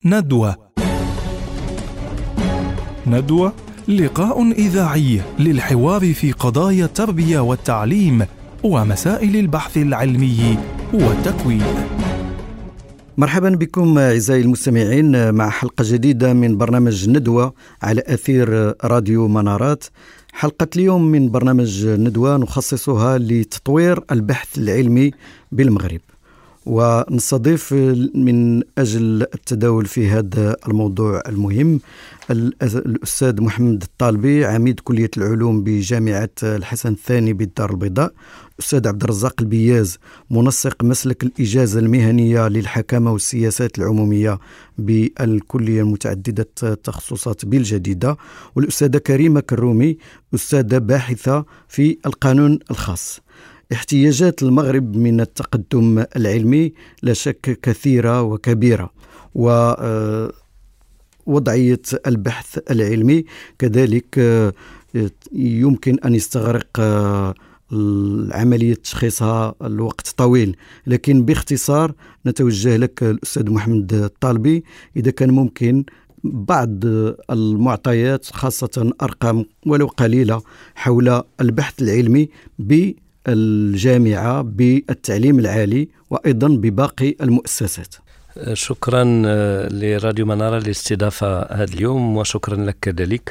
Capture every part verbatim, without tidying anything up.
ندوة. ندوة لقاء إذاعي للحوار في قضايا التربية والتعليم ومسائل البحث العلمي والتكوين. مرحبا بكم أعزائي المستمعين مع حلقة جديدة من برنامج ندوة على أثير راديو منارات. حلقة اليوم من برنامج ندوة نخصصها لتطوير البحث العلمي بالمغرب، ونستضيف من أجل التداول في هذا الموضوع المهم الأستاذ محمد الطالبي، عميد كلية العلوم بجامعة الحسن الثاني بالدار البيضاء، الأستاذ عبد الرزاق البياز، منسق مسلك الإجازة المهنية للحكامة والسياسات العمومية بالكلية المتعددة التخصصات بالجديدة، والأستاذة كريمة كرومي، أستاذة باحثة في القانون الخاص. احتياجات المغرب من التقدم العلمي لا شك كثيرة وكبيرة، ووضعية البحث العلمي كذلك يمكن أن يستغرق عملية تشخيصها الوقت طويل. لكن باختصار نتوجه لك الأستاذ محمد الطالبي، إذا كان ممكن بعض المعطيات خاصة أرقام ولو قليلة حول البحث العلمي بالجامعة بالتعليم العالي وأيضا بباقي المؤسسات. شكرا لراديو منارة لاستضافة هذا اليوم، وشكرا لك كذلك.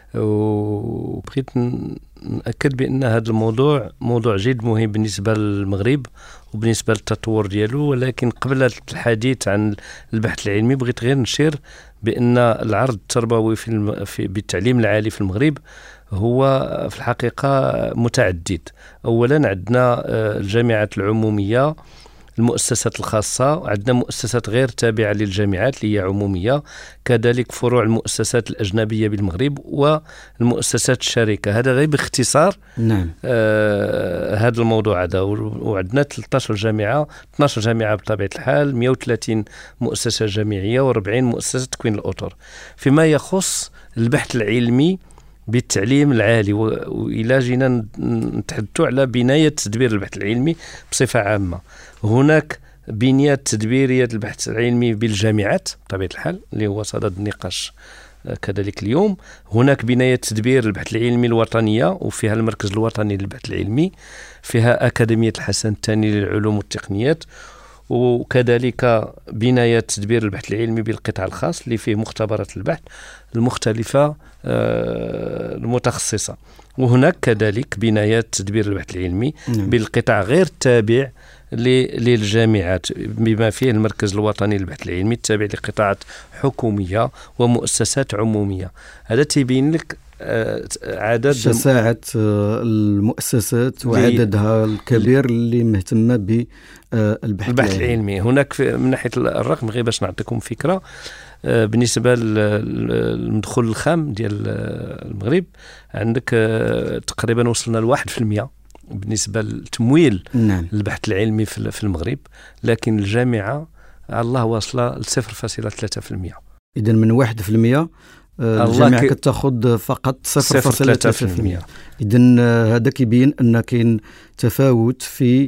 وبغيت نأكد بأن هذا الموضوع موضوع جد مهم بالنسبة للمغرب وبالنسبة للتطور ديالو، ولكن قبل الحديث عن البحث العلمي بغيت غير نشير بأن العرض التربوي في, الم... في بالتعليم العالي في المغرب هو في الحقيقة متعدد. أولا عندنا الجامعات العمومية، المؤسسات الخاصة، وعندنا مؤسسات غير تابعة للجامعات اللي هي عمومية، كذلك فروع المؤسسات الأجنبية بالمغرب والمؤسسات الشركة. هذا غير باختصار نعم. آه هذا الموضوع هذا. وعندنا ثلاثة عشر جامعة، اثني عشر جامعة بطبيعة الحال، مئة وثلاثين مؤسسة جامعية وأربعين مؤسسة تكوين الأطر. فيما يخص البحث العلمي بالتعليم العالي، وإلى جينا نتحدثوا على بناية تدبير البحث العلمي بصفة عامة، هناك بنية تدبيرية البحث العلمي بالجامعات بطبيعة الحال اللي هو صدد النقاش كذلك اليوم. هناك بناية تدبير البحث العلمي الوطنية وفيها المركز الوطني للبحث العلمي، فيها أكاديمية الحسن الثاني للعلوم والتقنيات، وكذلك بناية تدبير البحث العلمي بالقطاع الخاص اللي فيه مختبرات البحث المختلفة المتخصصة. وهناك كذلك بنايات تدبير البحث العلمي نعم. بالقطاع غير التابع للجامعات، بما فيه المركز الوطني للبحث العلمي التابع لقطاعات حكومية ومؤسسات عمومية. هذا تبين لك عدد شساعة المؤسسات وعددها الكبير اللي مهتمة بالبحث البحث العلمي. هناك من ناحية الرقم غير باش نعطيكم فكرة، بالنسبة للمدخول الخام ديال المغرب عندك تقريبا وصلنا لواحد في المئة بالنسبة للتمويل نعم. البحث العلمي في المغرب، لكن الجامعة على الله واصلة لصفر فاصلة ثلاثة في المئة. إذن من واحد في المئة الجامعة ك... كتاخذ فقط صفر فاصلة ثلاثة في المئة. إذن هذا كيبين أن كاين تفاوت في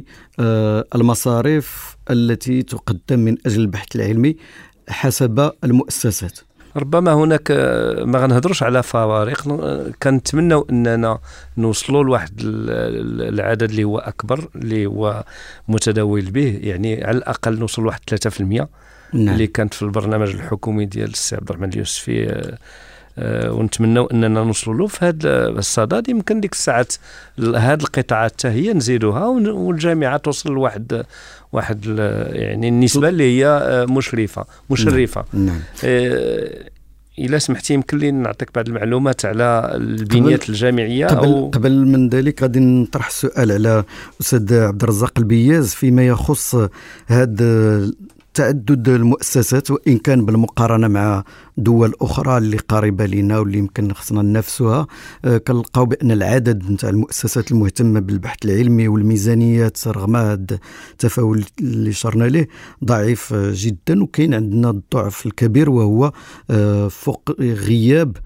المصاريف التي تقدم من أجل البحث العلمي حسب المؤسسات. ربما هناك ما غنهضروش على فوارق، كنتمنوا اننا نوصلوا لواحد العدد اللي هو اكبر اللي هو متداول به، يعني على الاقل نوصل لواحد ثلاثة في المئة نعم. اللي كانت في البرنامج الحكومي ديال السي عبد الرحمن اليوسفي، أه ونتمنوا اننا نوصلوا له في هذا الصدد. يمكن ديك الساعات هذه القطاعات حتى هي نزيدوها والجامعه توصل لواحد واحد يعني النسبه اللي هي مشرفه مشرفه نعم. نعم. أه إلا سمحتي يمكن لي نعطيك بعض المعلومات على البنيات الجامعيه. قبل, أو قبل من ذلك غادي نطرح السؤال على الاستاذ عبد الرزاق البياز فيما يخص هذا تعدد المؤسسات، وإن كان بالمقارنة مع دول أخرى اللي قريبة لنا واللي يمكن خصنا ننافسوها، كنلقاو بأن العدد نتاع المؤسسات المهتمة بالبحث العلمي والميزانيات رغم هذا التفاوت اللي شرنا له ضعيف جدا. وكاين عندنا الضعف الكبير وهو فوق غياب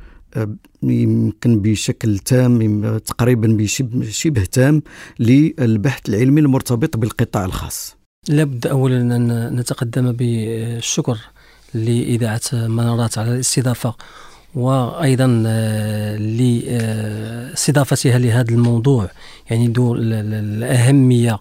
يمكن بشكل تام تقريبا بشبه تام للبحث العلمي المرتبط بالقطاع الخاص. لابد أولا أن نتقدم بالشكر لإذاعة منارات على الاستضافة، وأيضا لاستضافتها لهذا الموضوع، يعني ذو الأهمية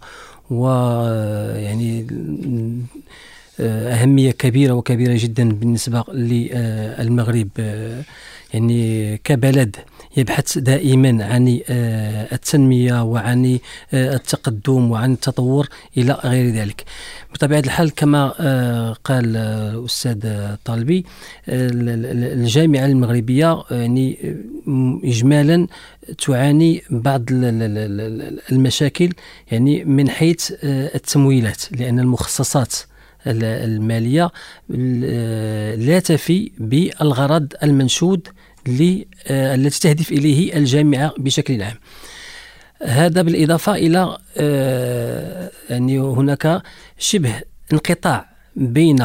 ويعني أهمية كبيرة وكبيرة جدا بالنسبة للمغرب، يعني كبلد يبحث دائما عن التنمية وعن التقدم وعن التطور إلى غير ذلك. بطبيعة الحال كما قال الأستاذ طالبي، الجامعة المغربية يعني إجمالا تعاني بعض المشاكل يعني من حيث التمويلات، لأن المخصصات المالية لا تفي بالغرض المنشود التي تهدف إليه الجامعة بشكل عام. هذا بالإضافة إلى يعني هناك شبه انقطاع بين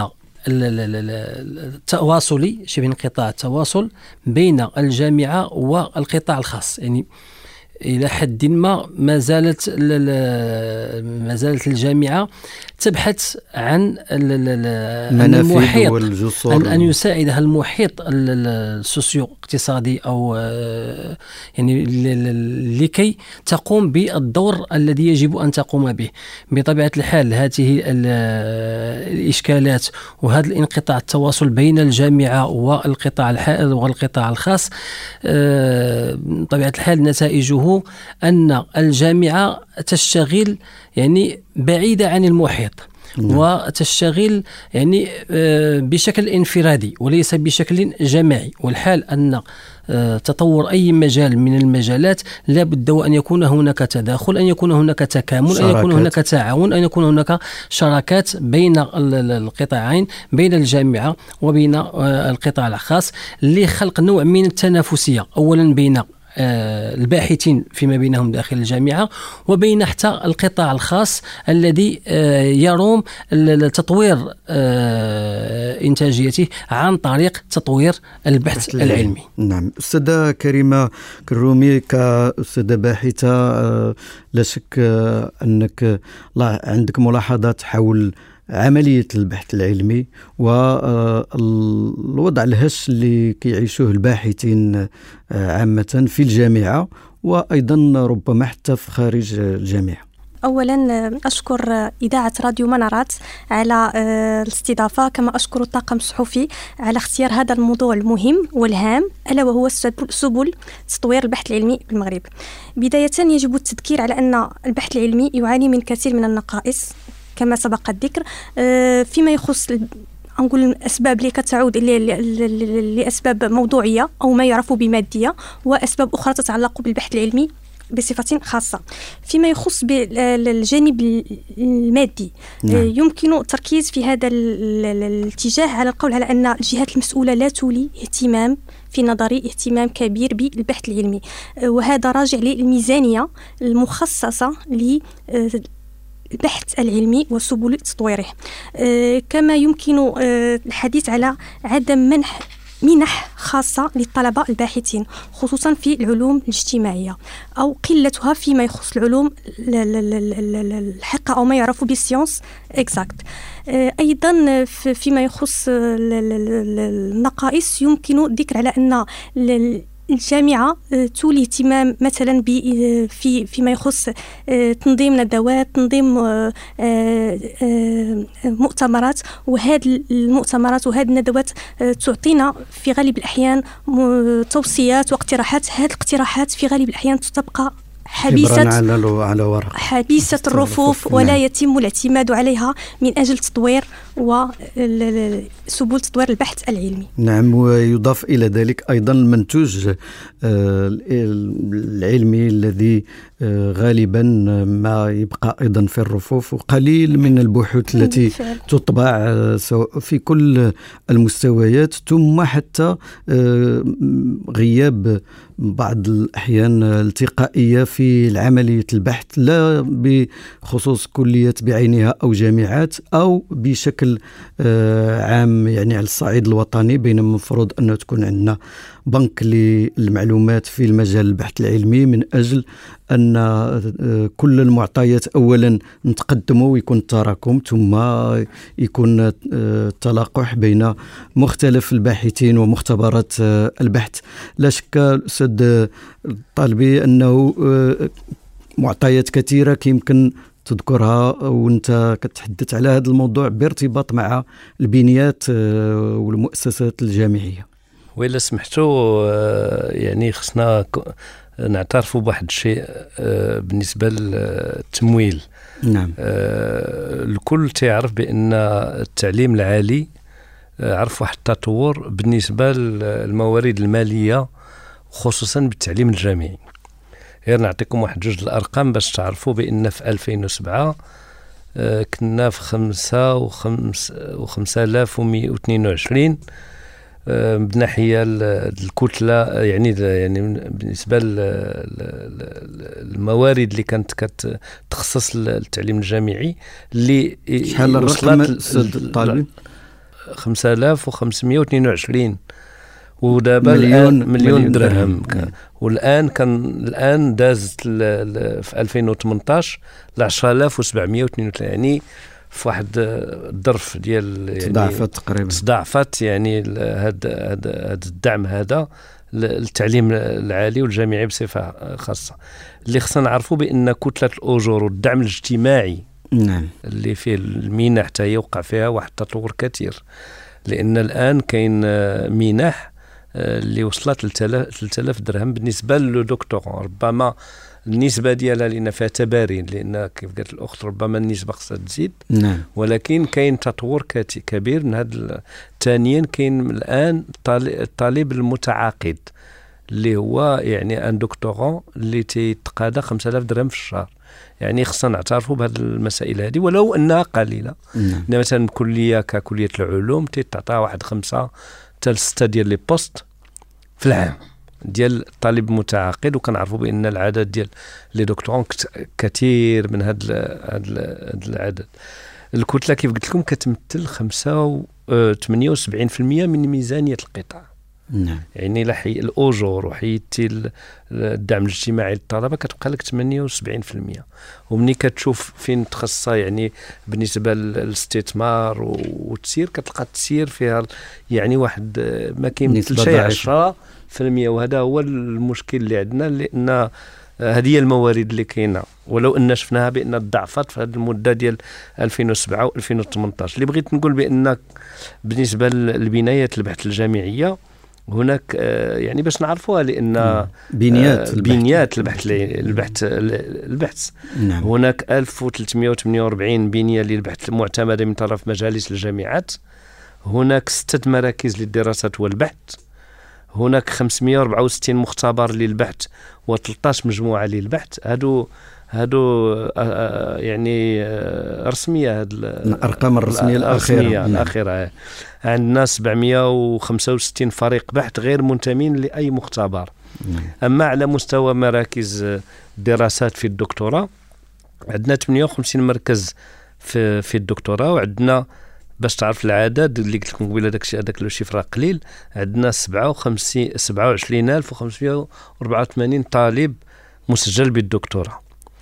التواصل شبه انقطاع التواصل بين الجامعة والقطاع الخاص، يعني إلى حد ما ما زالت ما زالت الجامعة تبحث عن المحيط، أن, أن يساعدها المحيط السوسيو اقتصادي أو يعني لكي تقوم بالدور الذي يجب أن تقوم به. بطبيعة الحال هذه الإشكالات وهذا الانقطاع التواصل بين الجامعة والقطاع والقطاع الخاص بطبيعة الحال نتائجه أن الجامعة تشتغل يعني بعيدة عن المحيط، نعم. وتشتغل يعني بشكل انفرادي وليس بشكل جماعي، والحال أن تطور أي مجال من المجالات لا بد وأن يكون هناك تداخل، أن يكون هناك تكامل، شراكات. أن يكون هناك تعاون، أن يكون هناك شراكات بين القطاعين، بين الجامعة وبين القطاع الخاص، لخلق نوع من التنافسية، أولا بين الباحثين فيما بينهم داخل الجامعة، وبين حتى القطاع الخاص الذي يروم تطوير إنتاجيته عن طريق تطوير البحث العلمي. نعم. أستاذة كريمة كرومي، كأستاذة باحثة لا شك أنك عندك ملاحظات حول عملية البحث العلمي والوضع الهش اللي كيعيشوه الباحثين عامة في الجامعة وأيضا ربما حتى في خارج الجامعة. أولا أشكر إذاعة راديو منارات على الاستضافة، كما أشكر الطاقم الصحفي على اختيار هذا الموضوع المهم والهام، ألا وهو سبل تطوير البحث العلمي بالمغرب. بداية يجب التذكير على أن البحث العلمي يعاني من كثير من النقائص كما سبق الذكر، فيما يخص نقول الأسباب اللي كتعود لأسباب موضوعية أو ما يعرف بمادية، وأسباب أخرى تتعلق بالبحث العلمي بصفة خاصة. فيما يخص بالجانب المادي، نعم. يمكن التركيز في هذا الاتجاه على القول على أن الجهات المسؤولة لا تولي اهتمام في نظري اهتمام كبير بالبحث العلمي، وهذا راجع للميزانية المخصصة ل البحث العلمي وسبل تطويره. آه كما يمكن آه الحديث على عدم منح منح خاصة للطلبة الباحثين، خصوصا في العلوم الاجتماعية، أو قلتها فيما يخص العلوم الحقة أو ما يعرف بالسيونس اكزاكت. آه أيضا فيما يخص النقائص يمكن الذكر على أن الجامعة تولي اهتمام مثلا في فيما يخص تنظيم ندوات، تنظيم مؤتمرات، وهذه المؤتمرات وهذه الندوات تعطينا في غالب الأحيان توصيات واقتراحات. هذه الاقتراحات في غالب الأحيان تبقى حبيسة على ورق، حبيسة الرفوف، ولا نعم. يتم الاعتماد عليها من أجل تطوير وسبل تطوير البحث العلمي. نعم. ويضاف إلى ذلك أيضا المنتوج العلمي الذي غالبا ما يبقى أيضا في الرفوف، وقليل من البحوث التي تطبع في كل المستويات، ثم حتى غياب بعض الأحيان التقائية في عملية البحث، لا بخصوص كليات بعينها أو جامعات أو بشكل بشكل عام يعني على الصعيد الوطني، بينما المفروض أنه تكون عندنا بنك للمعلومات في المجال البحث العلمي من أجل أن كل المعطيات أولا نتقدموا ويكون التراكم، ثم يكون التلاقح بين مختلف الباحثين ومختبرات البحث. لا شك أستاذ الطالبي أنه معطيات كثيرة يمكن تذكرها وانت كتحدث على هذا الموضوع بارتباط مع البنيات والمؤسسات الجامعية. وإلا سمحتوا يعني خصنا نعترفوا بواحد الشيء بالنسبة للتمويل. نعم. الكل تعرف بأن التعليم العالي عرف واحد التطور بالنسبة للموارد المالية خصوصا بالتعليم الجامعي. غير نعطيكم واحد جوج الأرقام باش تعرفوا بأن في ألفين وسبعة كنا في خمسة وخمسة آلاف ومئة واثنين وعشرين بناحية الكتلة، يعني يعني بالنسبة للموارد اللي كانت كتخصص للتعليم الجامعي اللي شحال الرقم الطالب؟ خمسة آلاف وخمسمئة واثنين وعشرين، ودابا مليون مليون, مليون درهم, درهم. م. والآن كان الآن دازت في ألفين وثمانطاش ل عشرة آلاف وسبعمئة واثنين وثلاثين، يعني في واحد الظرف ديال يعني تضاعفت تقريبا تضاعفت يعني هذا هذا الدعم هذا للتعليم العالي والجامعي بصفة خاصة. اللي خصنا نعرفوا بأن كتلة الأجور والدعم الاجتماعي نعم اللي فيه المنح حتى يوقع فيها واحد التطور كثير، لأن الآن كاين منح اللي وصلت ل ثلاثة آلاف درهم بالنسبة للدكتوراه. ربما النسبة ديالها لأن فيها تبارين، لأن كيف قالت الأخت ربما النسبة خصها تزيد. نعم. ولكن كاين تطور كبير من هذا. ثانيا كاين الآن الطالب المتعاقد اللي هو يعني ان دكتوراه اللي تيتقاضى خمسة آلاف درهم في الشهر. يعني خصنا نعترفوا بهذه المسائل هذه ولو انها قليله. نعم. مثلا كليه ككليه العلوم تيتعطى واحد خمسة حتى ستة ديال لي بوست في العام ديال الطالب المتعاقد، وكنعرفوا بان العدد ديال لي دكتورون كثير من هذا هذا العدد. الكتله كيف قلت لكم كتمثل خمسة ثمانية وسبعين بالمئة من ميزانيه القطاع. نعم. يعني لحي الأجور وحيدتي الدعم الاجتماعي للطلبة كتبقى لك ثمانية وسبعين بالمئة. ومني كتشوف فين تخصصها يعني بالنسبة للاستثمار والتسيير كتلقى التسيير فيها يعني واحد ما كيمثل شيء عشرة بالمئة. وهذا هو المشكل اللي عندنا، لأن هذه هي الموارد اللي كاينه، ولو ان شفناها بان ضعفت في هذه المده ديال ألفين وسبعة وألفين وثمانطاش. اللي بغيت نقول بان بالنسبه للبنايات البحث الجامعيه هناك يعني باش نعرفوها لان بنيات بنيات البحث البحث البحث نعم. هناك ألف وثلاثمئة وثمانية وأربعين بنيه للبحث المعتمده من طرف مجالس الجامعات، هناك ستة مراكز للدراسات والبحث، هناك خمسمئة وأربعة وستين مختبر للبحث وثلاثة عشر مجموعه للبحث. هادو هادو يعني رسميه، هاد الارقام الرسميه الاخيره الاخيره. عندنا سبعمئة وخمسة وستين فريق بحث غير منتمين لاي مختبر. اما على مستوى مراكز دراسات في الدكتوراه عندنا ثمانية وخمسين مركز في في الدكتوراه، وعندنا باش تعرف العدد اللي قلت لكم قبيله داكشي هذاك لو شيفر قليل، عندنا سبعة وخمسين سبعة وعشرين ألف وخمسمئة وأربعة وثمانين طالب مسجل بالدكتوراه،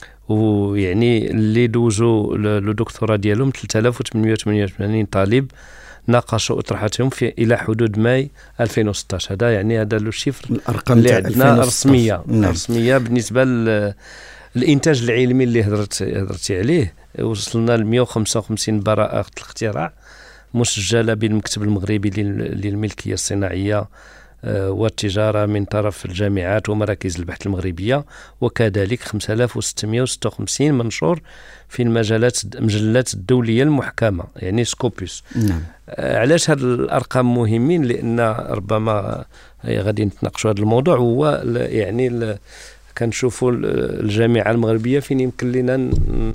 ويعني اللي دوزوا لو دكتوراه ديالهم ثلاثة آلاف وثمانمئة وثمانية وثمانين طالب ناقشوا اطروحاتهم في الى حدود ماي ألفين وستة عشر. هذا يعني هذا لو شيفر الارقام اللي عندنا رسميه. نعم. رسميه بالنسبه للانتاج العلمي اللي هضرت هضرتي عليه. وصلنا ل مئة وخمسة وخمسين براءه الاختراع مسجله بالمكتب المغربي للملكيه الصناعيه والتجارة من طرف الجامعات ومراكز البحث المغربية، وكذلك خمسة آلاف وستمئة وستة وخمسين منشور في المجلات المجلات الدولية المحكمة يعني سكوبوس. نعم. علاش هاد الأرقام مهمين؟ لأن ربما غادي نتناقشوا هذا الموضوع. هو يعني كنشوفوا الجامعة المغربية فين يمكن لنا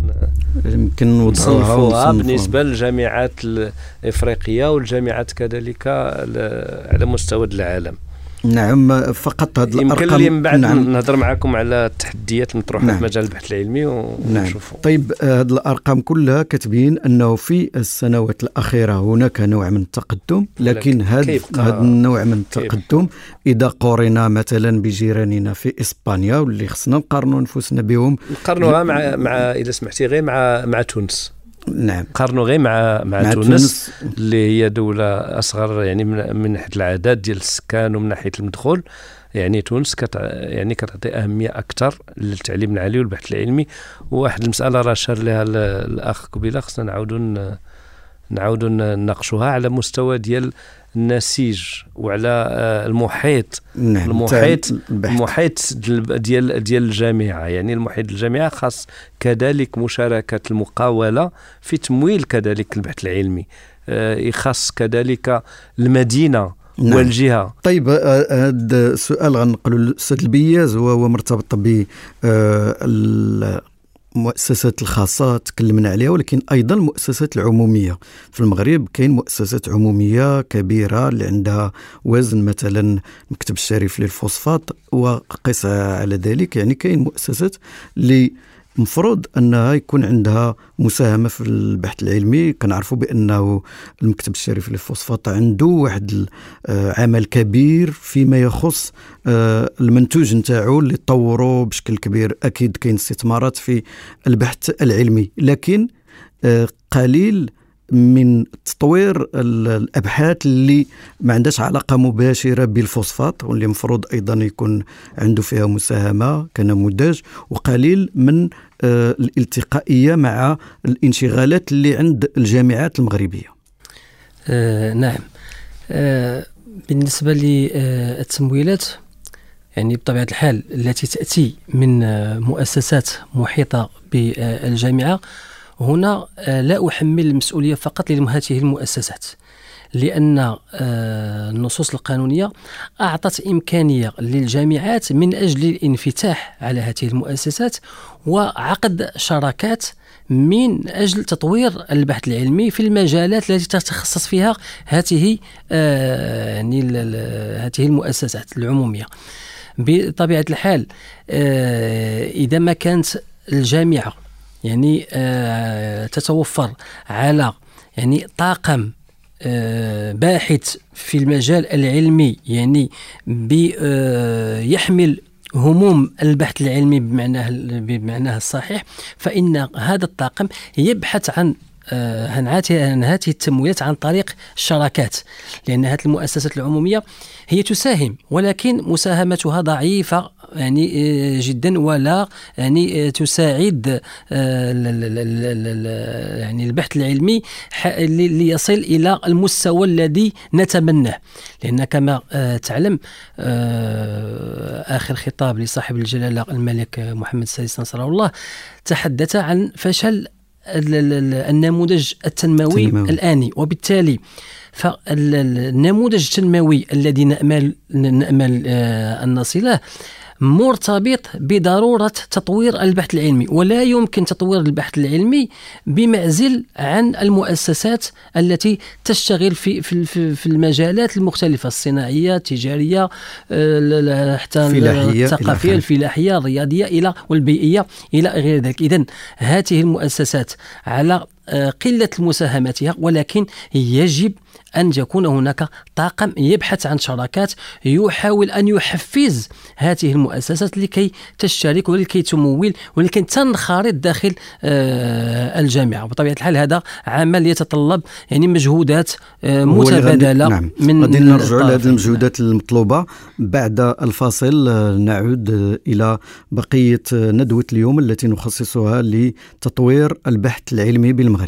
يمكن نصنفوها بالنسبة للجامعات الإفريقية والجامعات كذلك على مستوى العالم. نعم فقط هذه الارقام يمكن لي من بعد نعم. نهضر معكم على التحديات المطروحه نعم. في مجال البحث العلمي ونشوفوا. نعم. طيب هذه الارقام كلها كتبين انه في السنوات الاخيره هناك نوع من التقدم، لكن هذا هذا النوع من التقدم اذا قارنا مثلا بجيراننا في اسبانيا واللي خصنا نقارنوا نفوسنا بهم، نقارنوها مع مع اذا سمحتي غير مع مع تونس. نعم قارنوا غير مع مع, مع تونس, تونس اللي هي دوله اصغر يعني من, من ناحيه العدد ديال السكان ومن ناحيه المدخول. يعني تونس كت يعني كتعطي اهميه اكثر للتعليم العالي والبحث العلمي. وواحد المساله راه شار لها الاخ قبيله خصنا نعاودوا نعاودوا نناقشوها على مستوى ديال النسيج وعلى المحيط. نعم. المحيط المحيط ديال ديال الجامعه، يعني المحيط الجامعه خاص كذلك مشاركه المقاوله في تمويل كذلك البحث العلمي، يخص كذلك المدينه نعم. والجهه. طيب هذا السؤال غنقلوا للاستاذ البياز وهو مرتبط ب المؤسسات الخاصة تكلمنا عليها، ولكن أيضا المؤسسات العمومية في المغرب. كاين مؤسسات عمومية كبيرة اللي عندها وزن، مثلا المكتب الشريف للفوسفات وقس على ذلك. يعني كاين مؤسسات اللي مفروض أنها يكون عندها مساهمة في البحث العلمي. كنعرفوا بأنه المكتب الشريف للفوسفات عنده واحد عمل كبير فيما يخص المنتوج نتاعو اللي طوروا بشكل كبير. أكيد كاين استثمارات في البحث العلمي، لكن قليل من تطوير الأبحاث اللي ما عندهاش علاقة مباشرة بالفوسفات، واللي مفروض أيضا يكون عنده فيها مساهمة كنموذج، وقليل من الالتقائية مع الانشغالات اللي عند الجامعات المغربية. آه نعم. آه بالنسبة للتمويلات، يعني بطبيعة الحال التي تأتي من مؤسسات محيطة بالجامعة، هنا لا أحمل المسؤولية فقط لهذه المؤسسات، لأن النصوص القانونية أعطت إمكانية للجامعات من أجل الانفتاح على هذه المؤسسات وعقد شراكات من أجل تطوير البحث العلمي في المجالات التي تتخصص فيها هذه يعني هذه المؤسسات العمومية. بطبيعة الحال إذا ما كانت الجامعة يعني آه تتوفر على يعني طاقم آه باحث في المجال العلمي، يعني يحمل هموم البحث العلمي بمعناه بمعناه الصحيح، فإن هذا الطاقم يبحث عن عن هذه التمويلات عن طريق الشراكات، لأن هذه المؤسسات العمومية هي تساهم، ولكن مساهمتها ضعيفة يعني جدا، ولا يعني تساعد يعني البحث العلمي ليصل إلى المستوى الذي نتمناه. لأن كما تعلم آخر خطاب لصاحب الجلالة الملك محمد السادس نصره الله تحدث عن فشل النموذج التنموي التنموي. الآني، وبالتالي فالنموذج التنموي الذي نأمل نأمل أن نصله مرتبط بضرورة تطوير البحث العلمي، ولا يمكن تطوير البحث العلمي بمعزل عن المؤسسات التي تشتغل في في في المجالات المختلفة، الصناعية، التجارية، حتى الثقافية، الفلاحية، الرياضية إلى والبيئية إلى غير ذلك. إذن هذه المؤسسات على قلة مساهمتها، ولكن يجب أن يكون هناك طاقم يبحث عن شراكات يحاول أن يحفز هذه المؤسسات لكي تشترك ولكي تمول ولكي تنخرط داخل آه الجامعة. بطبيعة الحال هذا عمل يتطلب يعني مجهودات آه متبادلة. نعم. من غادي نرجعوا لهذه المجهودات المطلوبة بعد الفاصل. نعود إلى بقية ندوة اليوم التي نخصصها لتطوير البحث العلمي بالمغرب.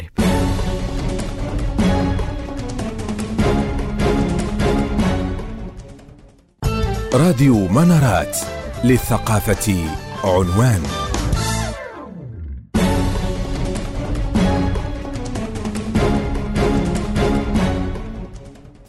راديو منارات، للثقافة عنوان.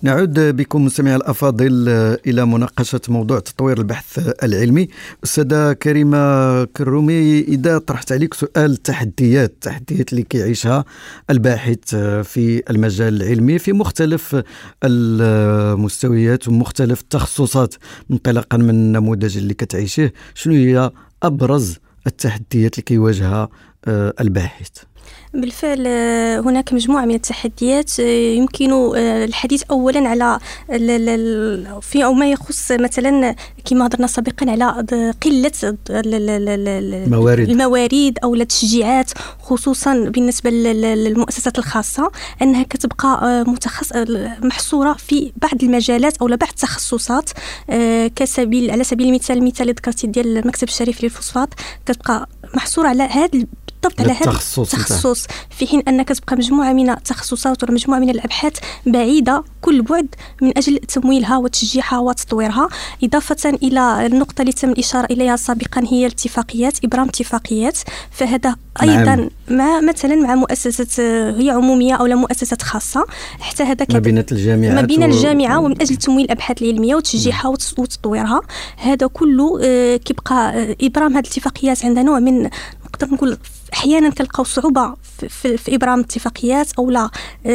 نعود بكم مستمعي الأفاضل إلى مناقشة موضوع تطوير البحث العلمي. أستاذة كريمة كرومي، إذا طرحت عليك سؤال التحديات التحديات اللي كيعيشها الباحث في المجال العلمي في مختلف المستويات ومختلف التخصصات انطلاقا من النموذج اللي كتعيشه، شنو هي أبرز التحديات اللي كيواجهها الباحث؟ بالفعل هناك مجموعة من التحديات يمكن الحديث أولا على في أو ما يخص مثلا كما هضرنا سابقا على قلة الموارد, الموارد أو التشجيعات، خصوصا بالنسبة للمؤسسات الخاصة أنها كتبقى متخصص محصورة في بعض المجالات أو بعض التخصصات. كسبيل على سبيل المثال المثال اللي ذكرتي ديال المكتب الشريف للفوسفات كتبقى محصورة على هذا بالضبط على هذا التخصص، في حين أنك تبقى مجموعة من التخصصات ولا مجموعة من الأبحاث بعيدة كل بعد من أجل تمويلها وتشجيعها وتطويرها. إضافة إلى النقطة اللي تم الإشارة إليها سابقا هي الاتفاقيات، إبرام اتفاقيات، فهذا أيضا نعم. مع مثلا مع مؤسسة هي عمومية أو لا مؤسسات خاصة، حتى هذا ما بين الجامعات ما بين و... الجامعة ومن أجل تمويل الأبحاث العلمية وتشجيعها وتطويرها. هذا كله كيبقى إبرام هذه الاتفاقيات عندنا نوع من نقدر نقول أحيانا كنلقاو صعوبة في, في, في إبرام اتفاقيات أو لا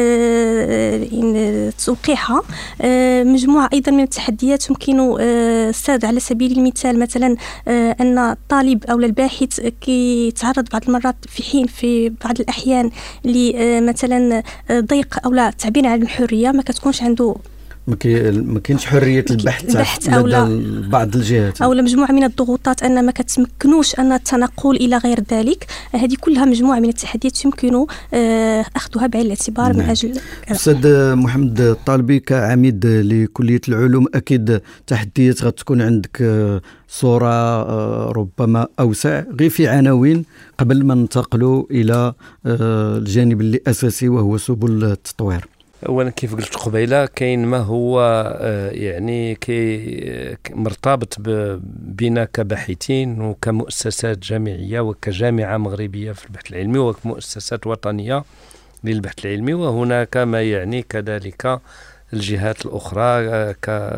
آه توقيعها. آه مجموعة أيضا من التحديات يمكن آه ساد على سبيل المثال مثلا آه أن الطالب أو الباحث كيتعرض بعض المرات في حين في بعض الأحيان لمثلا ضيق أو لا تعبير عن الحرية، ما كتكونش عنده ما كاينش حريه البحث لدى بعض الجهات او مجموعه من الضغوطات ان ما كتمكنوش ان التنقل الى غير ذلك. هذه كلها مجموعه من التحديات يمكن اخذها بعين الاعتبار. نعم. من اجل استاذ محمد الطالبي كعميد لكليه العلوم، اكيد تحديات غتكون عندك صوره ربما اوسع، غير في عناوين قبل ما ننتقلوا الى الجانب اللي اساسي وهو سبل التطوير. اولا كيف قلت قبيله كاين ما هو يعني كي مرتبط بنا كباحثين وكمؤسسات جامعيه وكجامعه مغربيه في البحث العلمي وكمؤسسات وطنيه للبحث العلمي، وهناك ما يعني كذلك الجهات الاخرى ك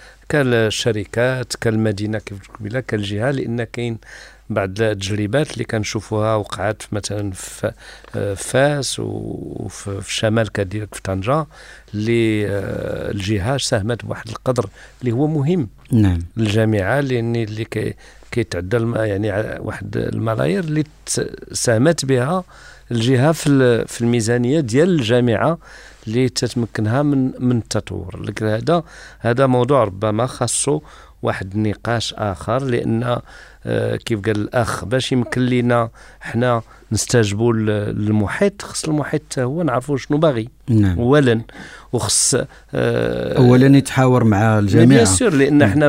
كالشركات كالمدينه كيف قبيله كالجهه، لان كاين بعض التجربات اللي كنشوفوها وقعت مثلا في فاس وفي الشمال كذلك في طنجة، اللي الجهة ساهمت بواحد القدر اللي هو مهم. نعم. للجامعة لأن اللي كيتعدى يعني واحد الملايير اللي ساهمت بها الجهة في في الميزانية ديال الجامعة اللي تتمكنها من من التطور. لكن هذا هذا موضوع ربما خاصه واحد النقاش آخر، لأن آه كيف قال الأخ باش يمكن لنا حنا نستجبوا للمحيط، خص المحيط هو نعرفوا شنو باغي. نعم. أولا وخص آه أولا يتحاور مع الجامعة بيان سور، لأن حنا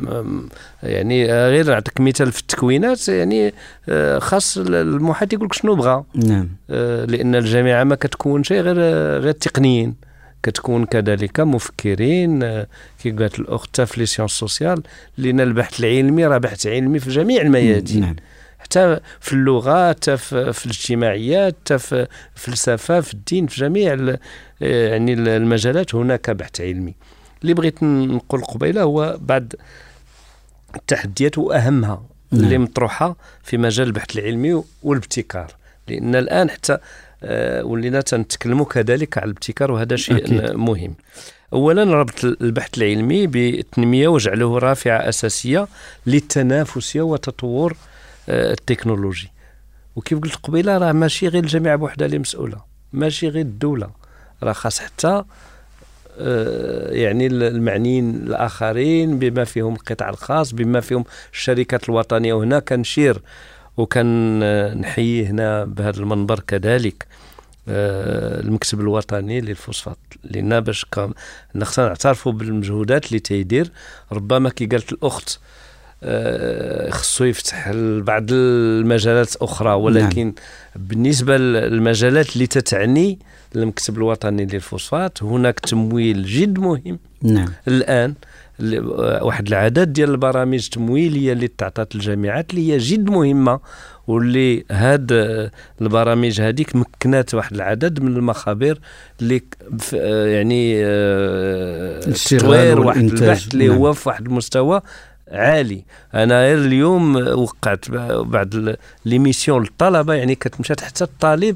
يعني غير نعطيك مثال في التكوينات، يعني آه خاص المحيط يقولك شنو بغى. نعم. آه لأن الجامعة ما كتكون شيء غير غير تقنيين، كتكون كذلك مفكرين كي قالت الأخت في لي سيونس سوسيال، لأن البحث العلمي راه بحث علمي في جميع الميادين. نعم. حتى في اللغة، حتى في الاجتماعيات، حتى في الفلسفة، في الدين، في جميع يعني المجالات هناك بحث علمي. اللي بغيت نقول قبيله هو بعض التحديات وأهمها نعم. اللي مطروحة في مجال البحث العلمي والابتكار، لأن الآن حتى أه ولينا تنتكلموا كذلك على الابتكار، وهذا شيء أكيد. مهم. أولا ربط البحث العلمي بالتنمية وجعله رافعة أساسية للتنافسية وتطور أه التكنولوجي. وكيف قلت قبيلة راه ماشي غير الجامعة بوحدها اللي مسؤولة، ماشي غير الدولة، راه خاص حتى أه يعني المعنيين الآخرين بما فيهم القطاع الخاص، بما فيهم الشركات الوطنية. وهنا كنشير وكان نحيي هنا بهذا المنبر كذلك المكتب الوطني للفوسفات، لأن باش خصنا نعترفوا بالمجهودات اللي تيدير. ربما كي قالت الأخت خصو يفتح بعض المجالات أخرى، ولكن نعم. بالنسبة للمجالات اللي تتعني المكتب الوطني للفوسفات هناك تمويل جد مهم. نعم. الآن واحد العدد ديال البرامج التمويليه اللي تعطات الجامعات اللي هي جد مهمه، واللي هاد البرامج هذيك مكنات واحد العدد من المخابر اللي يعني تطوير واحد البحث اللي هو في واحد المستوى عالي. انا اليوم وقعت بعد ليميسيون للطلبه، يعني كتمشى حتى الطالب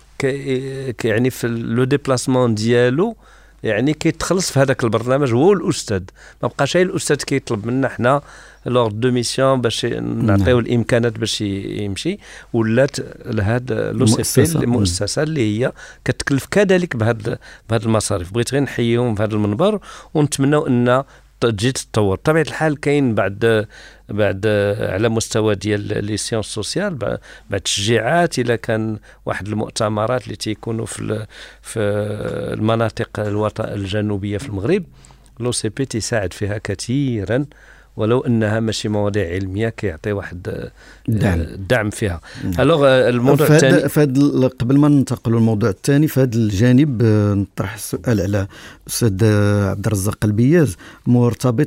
يعني في لو ديبلاسمون ديالو يعني كيتخلص في هذاك البرنامج هو الاستاذ، ما بقاش الاستاذ كيطلب منا حنا لور دو ميسيون باش نعطيو الامكانات باش يمشي. ولات لهذا لو سي بي المؤسسه اللي هي كتكلف كذلك بهذا بهذا المصاريف. بغيت غير نحييهم في هذا المنبر ونتمنوا ان تجي تتطور. بطبيعه الحال كاين بعد بعد على مستوى ديال لي سيونس سوسيال بعد تشجيعات، الا كان واحد المؤتمرات اللي تيكونوا في في المناطق الوطن الجنوبيه في المغرب، لو سي بي تساعد فيها كثيرا، ولو انها ماشي مواضيع علميه كيعطي واحد دعم, دعم فيها. الوغ الموضوع الثاني فهد قبل ما ننتقلوا للموضوع الثاني، في هذا الجانب نطرح السؤال على الاستاذ عبد الرزاق البياز مرتبط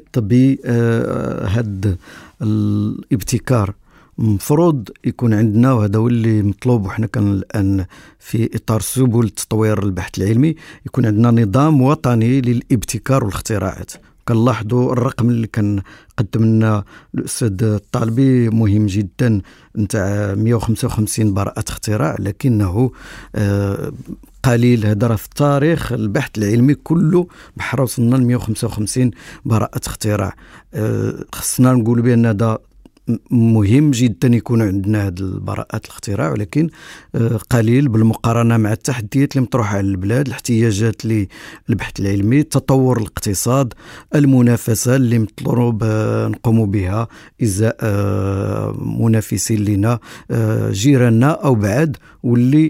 بهذا الابتكار. مفروض يكون عندنا، وهذا هو اللي مطلوب وحنا كان الان في اطار سبل تطوير البحث العلمي، يكون عندنا نظام وطني للابتكار والاختراعات. كنلاحظوا الرقم اللي كان قدم لنا الاستاذ الطالبي مهم جدا نتاع مئة وخمسة وخمسين براءة اختراع، لكنه قليل. هذا راه في التاريخ البحث العلمي كله بحر وصلنا ل مئة وخمسة وخمسين براءة اختراع. خصنا نقول بان هذا مهم جدا يكون عندنا هذه البراءات الاختراع، ولكن قليل بالمقارنة مع التحديات اللي مطروحة على البلاد، الاحتياجات للبحث العلمي، تطور الاقتصاد، المنافسة اللي مطلوب نقوم بها إزاء منافسين لنا جيراننا أو بعد، واللي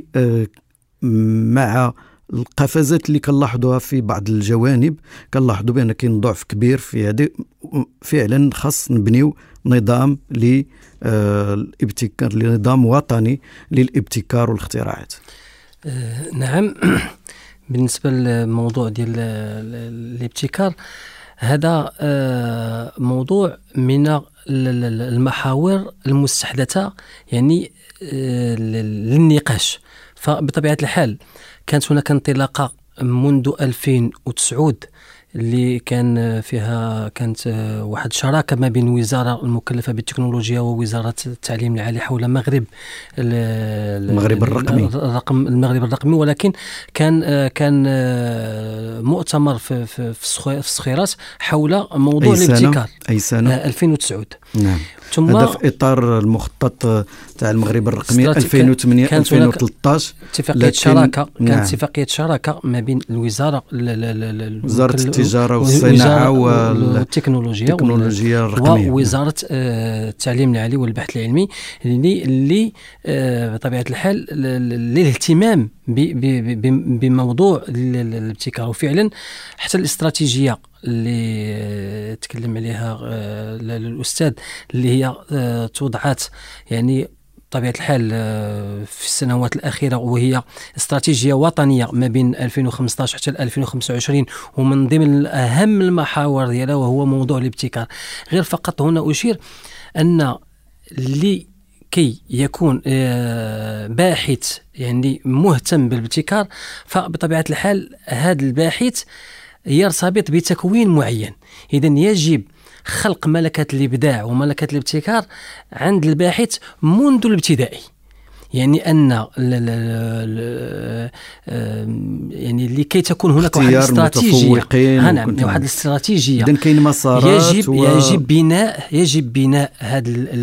مع القفزات اللي كنلاحظوها في بعض الجوانب كنلاحظوا بأن كاين ضعف كبير في هذه. فعلا خاص نبنيو نظام للابتكار، لنظام وطني للابتكار والاختراعات. أه نعم. بالنسبة للموضوع ديال الابتكار، هذا أه موضوع من المحاور المستحدثة يعني أه للنقاش. فبطبيعة الحال كانت هناك انطلاقة منذ ألفين وتسعة اللي كان فيها كانت واحد شراكة ما بين وزارة المكلفة بالتكنولوجيا ووزارة التعليم العالي حول مغرب المغرب الرقمي الرقم المغرب الرقمي ولكن كان كان مؤتمر في في في الصخيرات حول موضوع الابتكار. أي سنة؟ ألفين وتسعة. نعم. ثم هذا في إطار المخطط تاع المغرب الرقمي ألفين وثمانية ألفين وثلاثة عشر. اتفاقية شراكة كانت نعم. اتفاقية شراكة ما بين الوزارة وزارة التجارة والصناعة والتكنولوجيا الرقمية ووزارة التعليم العالي والبحث العلمي اللي اللي بطبيعة الحال للاهتمام بموضوع الابتكار. وفعلا حتى الاستراتيجية اللي تكلم عليها الأستاذ اللي هي توضعات يعني بطبيعة الحال في السنوات الأخيرة، وهي استراتيجية وطنية ما بين ألفين وخمسة عشر حتى ألفين وخمسة وعشرين، ومن ضمن أهم المحاور ديالها وهو موضوع الابتكار. غير فقط هنا أشير أن اللي كي يكون باحث يعني مهتم بالابتكار، فبطبيعة الحال هذا الباحث يرتبط بتكوين معين. إذن يجب خلق ملكة الإبداع وملكة الابتكار عند الباحث منذ الابتدائي. يعني أن ل ل ل يعني لكي تكون هناك واحد الاستراتيجية نعم واحد الاستراتيجية إذن كاين مسارات يجب و... يجب بناء يجب بناء هذا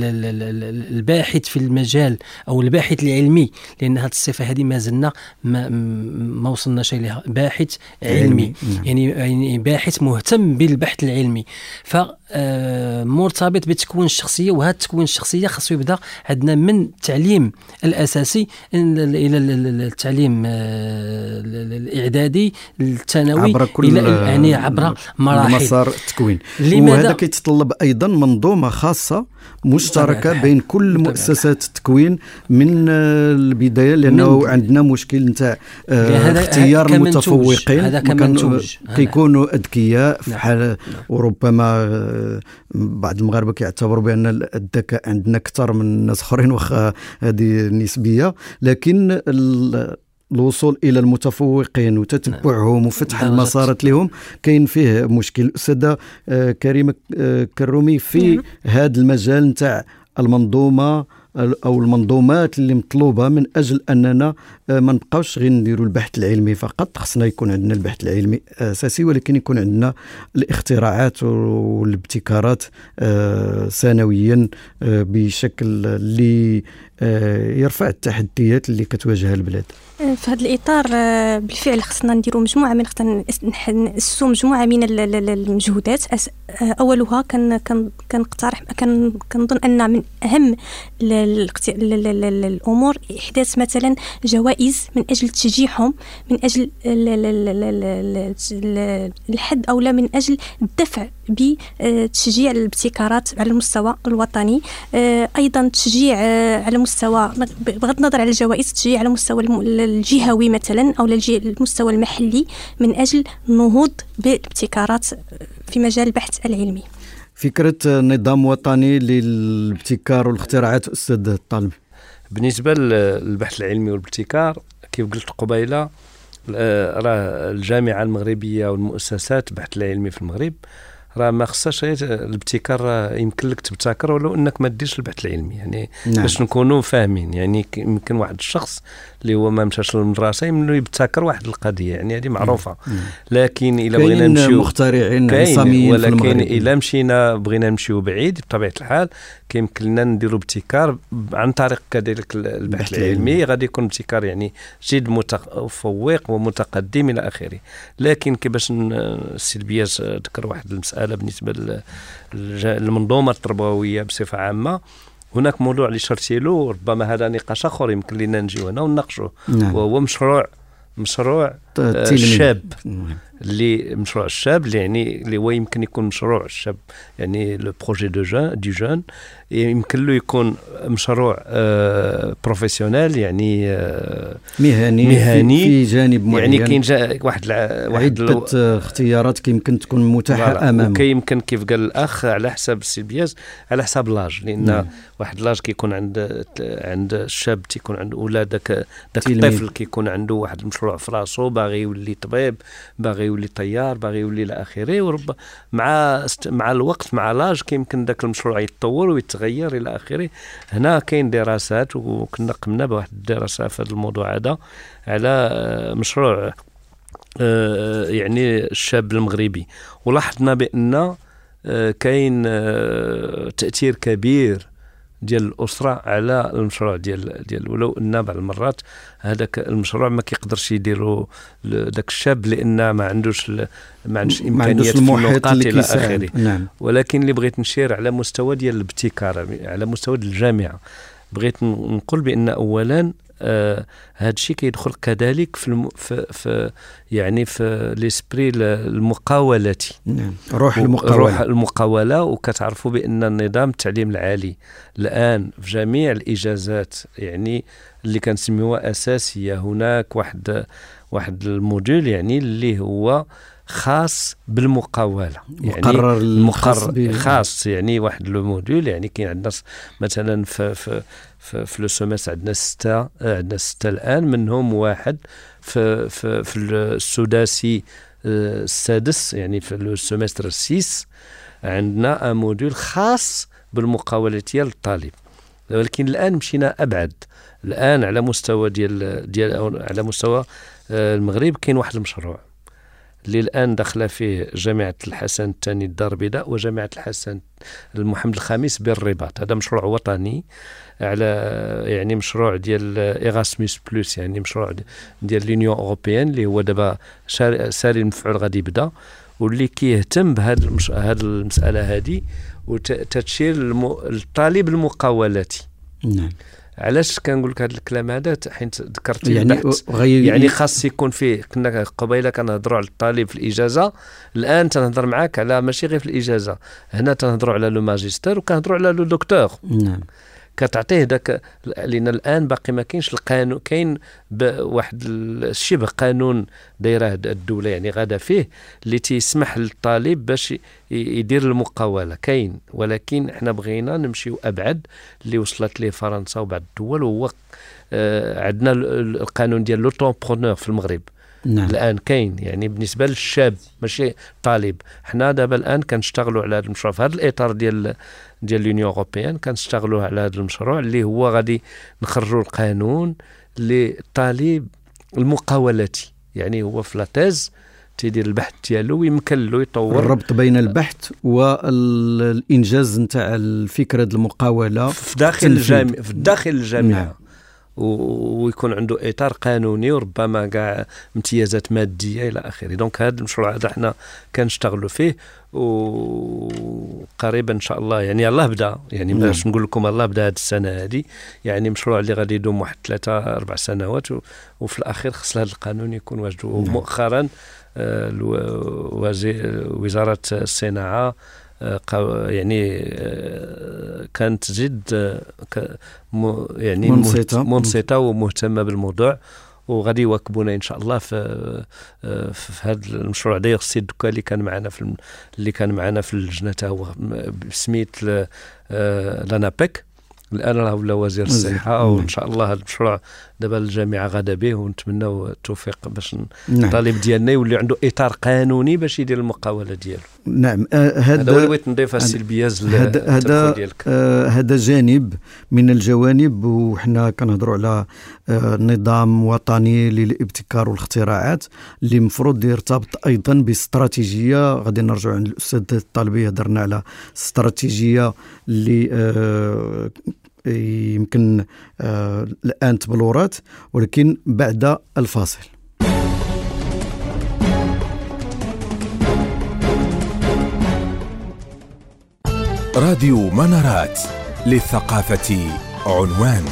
الباحث في المجال أو الباحث العلمي، لأن هذه الصفة هذه ما زلنا ما, ما وصلناش إليها. باحث علمي, علمي. يعني يعني باحث مهتم بالبحث العلمي. ف مرتبط بتكوين الشخصية، وهذا التكوين الشخصية خاصو يبدأ عندنا من التعليم الأساسي إلى التعليم الإعدادي الثانوي، عبر كل إلى يعني عبر مراحل مسار التكوين. لماذا؟ وهذا كيتطلب أيضا منظومة خاصة مشتركة بين كل مؤسسات التكوين من البداية، لأنه عندنا مشكل نتاع اختيار المتفوقين، كيكونوا أذكياء في حال، وربما بعض المغاربة كيعتبروا بأن الذكاء عندنا أكثر من الناس آخرين، واخا هذه نسبية، لكن الوصول إلى المتفوقين وتتبعهم وفتح المسارات لهم كاين فيه مشكل. أستاذة كريمة كرومي، في هذا المجال نتاع المنظومة أو المنظومات اللي مطلوبة من أجل أننا ما نبقاوش غير نديروا البحث العلمي فقط، خصنا يكون عندنا البحث العلمي أساسي، ولكن يكون عندنا الاختراعات والابتكارات سنويا بشكل اللي يرفع التحديات اللي كتواجهها البلاد. في هذا الإطار بالفعل خصنا نديروا مجموعة من خصنا نأسسوا مجموعة من المجهودات. أولها كان كنقترح كان كنظن أن من أهم الأمور إحداث مثلا جوائز من أجل تشجيعهم، من أجل الحد أو لا من أجل الدفع بتشجيع الابتكارات على المستوى الوطني. أيضا تشجيع على مستوى بغض النظر على الجوائز، تشجيع على مستوى الجهوي مثلا أو المستوى المحلي من أجل النهوض بالابتكارات في مجال البحث العلمي. فكرة نظام وطني للابتكار والاختراعات أستاذ الطالب، بالنسبة للبحث العلمي والابتكار كيف قلت قبيلة، راه الجامعة المغربية والمؤسسات البحث العلمي في المغرب راه ما خصهاش الابتكار، يمكن لك تبتكر ولو انك ما ديرش البحث العلمي، يعني نعم. باش نكونوا فاهمين، يعني يمكن واحد الشخص اللي هو ما مشاش للمدرسه يمكن يبتكر واحد القضيه، يعني هذه معروفه، لكن الا بغينا نمشيو مخترعين عصاميين، ولكن الا مشينا بغينا نمشيو بعيد بطبيعه الحال كيمكن لنا نديروا ابتكار عن طريق كذلك البحث العلمي، غادي يكون ابتكار يعني جد متفوق ومتقدم الى اخره. لكن كيفاش السلبيات ذكر واحد المساله بالنسبه للمنظومه التربويه بصفه عامه، هناك موضوع اللي شرتي له، ربما هذا نقاش اخر يمكن لنا نجيو هنا ونناقشوه، نعم. وهو مشروع مشروع الشاب، اللي مشروع الشاب اللي يعني اللي هو يمكن يكون مشروع الشاب يعني لو بروجي دو جون دي جون، يمكن له يكون مشروع آه بروفيسيونيل يعني آه مهني, مهني في, في جانب معين، يعني كاين جا واحد واحد عدة اختيارات يمكن تكون متاحه امامه، وكيمكن كيف قال الاخ على حساب السلبيات على حساب لاج، لان نعم. واحد لاج كيكون عند عند الشاب تيكون عنده ولا داك داك الطفل كيكون عنده واحد المشروع في راسو، باغي يولي طبيب، باغي يولي طيار، باغي يولي الى اخره، ورب مع مع الوقت مع لاج كيمكن داك المشروع يتطور ويتغير الى اخره. هنا كاين دراسات وكنا قمنا بواحد الدراسه في هذا الموضوع هذا على مشروع يعني الشاب المغربي، ولاحظنا بان كاين تاثير كبير ديال الاسره على المشروع ديال ديال ولو ان بعض المرات هذاك المشروع ما كيقدرش يديروا داك الشاب لان ما عندوش ما عندوش امكانيات في النقاط الى اخره. نعم. ولكن اللي بغيت نشير على مستوى ديال الابتكار على مستوى الجامعه، بغيت نقول بان اولا هذا آه الشيء كيدخل كذلك في, الم... في في يعني في ليسبري المقاولتي، نعم. روح المقاولة روح المقاولة. وكتعرفوا بأن النظام التعليم العالي الآن في جميع الإجازات يعني اللي كنسميوها أساسية، هناك واحد واحد الموديل يعني اللي هو خاص بالمقاولة، يعني مقرر المقرر خاص يعني واحد لو موديل، يعني كاين عندنا مثلا في في في, في لو سوميس عندنا ستة عندنا ستة الآن، منهم واحد في في في السداسي السادس يعني في السمستر السيس عندنا ان موديل خاص بالمقاولة ديال الطالب. ولكن الآن مشينا أبعد، الآن على مستوى ديال ديال على مستوى المغرب كاين واحد المشروع اللي الآن دخل فيه جامعة الحسن الثاني الدار البيضاء وجامعة الحسن المحمد الخامس بالرباط. هذا مشروع وطني على يعني مشروع ديال إيغاسموس بلس، يعني مشروع ديال لونيون أوروبيان اللي هو دابا ساري المفعول غادي يبدا. واللي كيهتم بهذا المش... هذه المساله هذه وتتشير الطالب المقاولاتي. نعم. علاش كنقول لك هذا الكلام هذا حيت ذكرت يعني البحث غير يعني خاص يكون فيه. كنا قبيله كنهضروا على الطالب في الاجازه، الان تنهضر معاك على ماشي غير في الاجازه، هنا تنهضروا على لو ماجستير وكنهضروا على لو دكتور. نعم. كتعطيه داك، لان الان باقي ما كاينش القانون، كاين واحد الشبه قانون دايره الدوله يعني غادا فيه اللي تيسمح للطالب باش يدير المقاوله كاين، ولكن احنا بغينا نمشيو ابعد اللي وصلت ليه فرنسا وبعض الدول، وهو آه عندنا القانون ديال لوطونبرونور في المغرب. نعم. الان كاين يعني بالنسبه للشاب ماشي طالب. حنا دابا الان كنشتغلوا على هذا المشروع في هذا الاطار ديال ديال لونيون اوروبيان، كنشتغلوا على هذا المشروع اللي هو غادي نخرجوا القانون للطالب المقاولاتي، يعني هو في لاتيز تيدير البحث ديالو ويمكن له يطور الربط بين البحث والانجاز نتاع الفكره المقاوله في داخل الجامعه في داخل الجامعه. نعم. ويكون عنده اطار قانوني وربما كاع امتيازات ماديه الى اخره. دونك هذا المشروع هذا احنا كنشتغلوا فيه وقريبا ان شاء الله، يعني الله بدا، يعني باش نقول لكم الله بدا هذه السنه هذه، يعني مشروع اللي غادي يدوم واحد ثلاثه اربع سنوات، وفي الاخير خص هذا القانون يكون واجد. ومؤخرا وزاره الصناعه يعني كانت جد يعني منصتة منصتة ومهتمة بالموضوع، وغادي يواكبونا ان شاء الله في في هذا المشروع هذا. السي الدكا اللي كان معنا في اللي كان معنا في اللجنه هو بسميت لانابيك، الان راه ولا وزير الصحه، وان شاء الله هذا المشروع دابا الجامعه غادا به، ونتمناو التوفيق باش الطالب ديالنا يولي عنده اطار قانوني باش يدير المقاوله ديالو. نعم. هذا هذا اللي بغيت نضيفها السي البياز. هذا هذا جانب من الجوانب، وحنا كنهضروا على آه نظام وطني للابتكار والاختراعات اللي مفروض يرتبط ايضا باستراتيجيه. غادي نرجعوا عند الاستاذ الطالبي، هضرنا على استراتيجيه اللي آه يمكن آه الآن تبلورات، ولكن بعد الفاصل. راديو منارات للثقافة عنوان.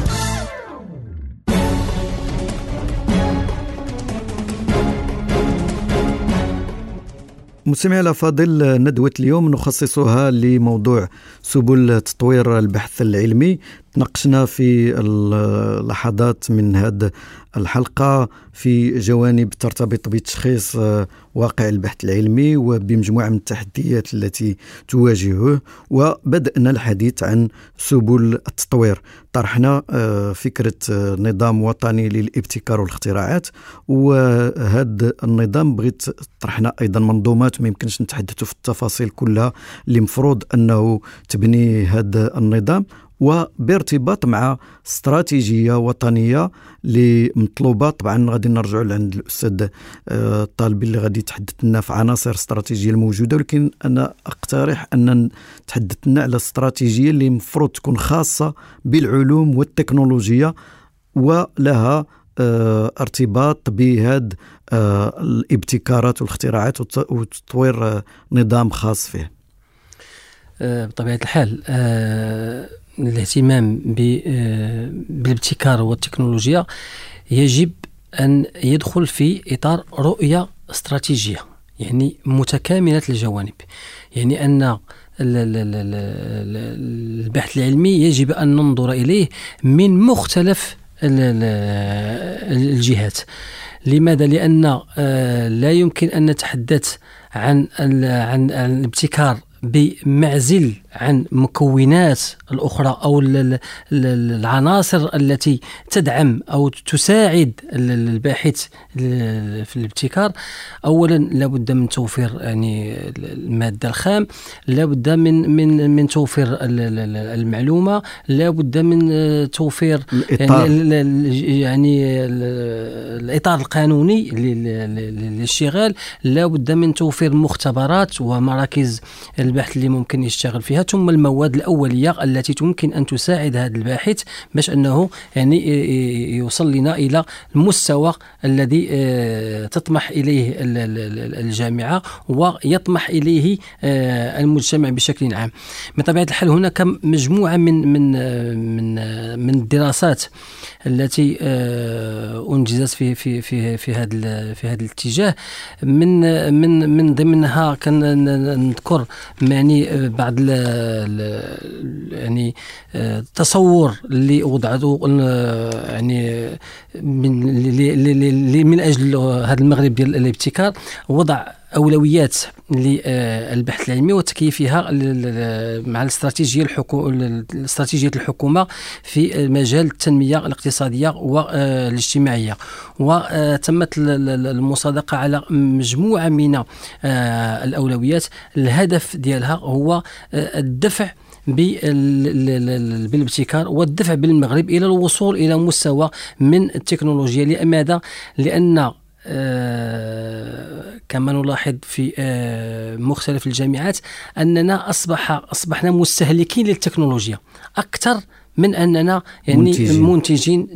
مستمعي الأفاضل، ندوة اليوم نخصصها لموضوع سبل تطوير البحث العلمي. تناقشنا في اللحظات من هذه الحلقة في جوانب ترتبط بتشخيص واقع البحث العلمي وبمجموعة من التحديات التي تواجهه، وبدأنا الحديث عن سبل التطوير. طرحنا فكرة نظام وطني للابتكار والاختراعات، وهذا النظام بغيت طرحنا أيضا منظومات ما يمكنش نتحدثوا في التفاصيل كلها اللي مفروض أنه تبني هذا النظام، وبارتباط مع استراتيجية وطنية اللي مطلوبة. طبعا غادي نرجعوا لعند الأستاذ الطالبي اللي غادي يتحدث لنا في عناصر الاستراتيجية الموجودة، ولكن أنا أقترح أن نتحدث لنا على استراتيجية اللي مفروض تكون خاصة بالعلوم والتكنولوجيا ولها ارتباط بهذه الابتكارات والاختراعات وتطوير نظام خاص فيه. بطبيعة الحال الاهتمام بالابتكار والتكنولوجيا يجب أن يدخل في إطار رؤية استراتيجية، يعني متكاملة الجوانب. يعني أن البحث العلمي يجب أن ننظر إليه من مختلف الجهات. لماذا؟ لأن لا يمكن أن نتحدث عن عن الابتكار بمعزل عن مكونات الأخرى أو العناصر التي تدعم أو تساعد الباحث في الابتكار. أولا لابد من توفير يعني المادة الخام، لابد من من من توفير المعلومة، لابد من توفير الإطار. يعني, يعني الإطار القانوني للاشتغال، لابد من توفير مختبرات ومراكز البحث البحث اللي ممكن يشتغل فيها، ثم المواد الأولية التي ممكن أن تساعد هذا الباحث باش أنه يعني يوصل لنا إلى المستوى الذي تطمح إليه الجامعة ويطمح إليه المجتمع بشكل عام. بطبيعة الحال هناك مجموعة من من من من الدراسات التي أنجزت في في في في هذا في هذا الاتجاه. من من من ضمنها كان نذكر يعني بعض يعني التصور اللي وضعته يعني من من اجل هذا المغرب ديال الابتكار، وضع أولويات للبحث العلمي وتكييفها مع الاستراتيجية الحكومة استراتيجية الحكومة في مجال التنمية الاقتصادية والاجتماعية. وتمت المصادقة على مجموعة من الأولويات. الهدف ديالها هو الدفع بالابتكار والدفع بالمغرب إلى الوصول إلى مستوى من التكنولوجيا. لماذا؟ لأن آه كما نلاحظ في آه مختلف الجامعات أننا أصبح أصبحنا مستهلكين للتكنولوجيا أكثر من أننا يعني منتجين, منتجين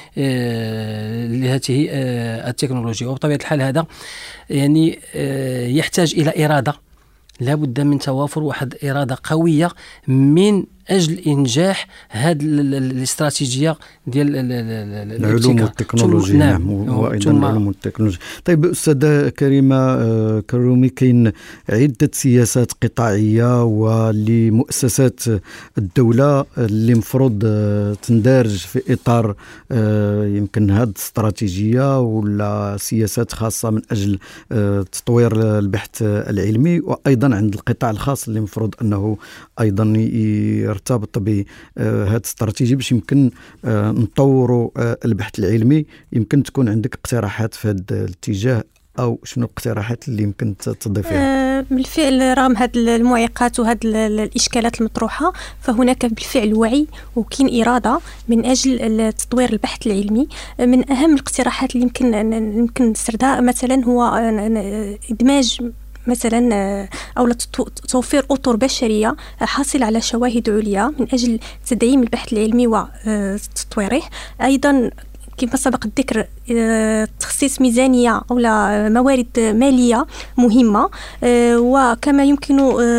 آه لهذه آه التكنولوجيا. وبطبيعة الحال هذا يعني آه يحتاج إلى إرادة، لا بد من توافر واحد إرادة قوية من أجل إنجاح هذه الاستراتيجية ديال العلوم والتكنولوجيا. نعم، وأيضا العلوم والتكنولوجيا. طيب أستاذة كريمة كرومي، كاين عدة سياسات قطاعية ولمؤسسات الدولة اللي مفروض تندرج في إطار يمكن هذه الاستراتيجية ولا سياسات خاصة من أجل تطوير البحث العلمي، وأيضا عند القطاع الخاص اللي مفروض أنه أيضا يرتبط بهذه الاستراتيجية باش يمكن نطوروا البحث العلمي. يمكن تكون عندك اقتراحات في هذا الاتجاه، أو شنو الاقتراحات اللي يمكن تضيفها؟ أه بالفعل رغم هذه المعيقات وهذه الإشكالات المطروحة، فهناك بالفعل وعي وكاين إرادة من أجل تطوير البحث العلمي. من أهم الاقتراحات اللي يمكن يمكن نسردها مثلا هو إدماج مثلا أو توفير أطر بشرية حاصلة على شواهد عليا من أجل تدعيم البحث العلمي وتطويره. أيضا كما سبق الذكر تخصيص ميزانية أو موارد مالية مهمة، وكما يمكن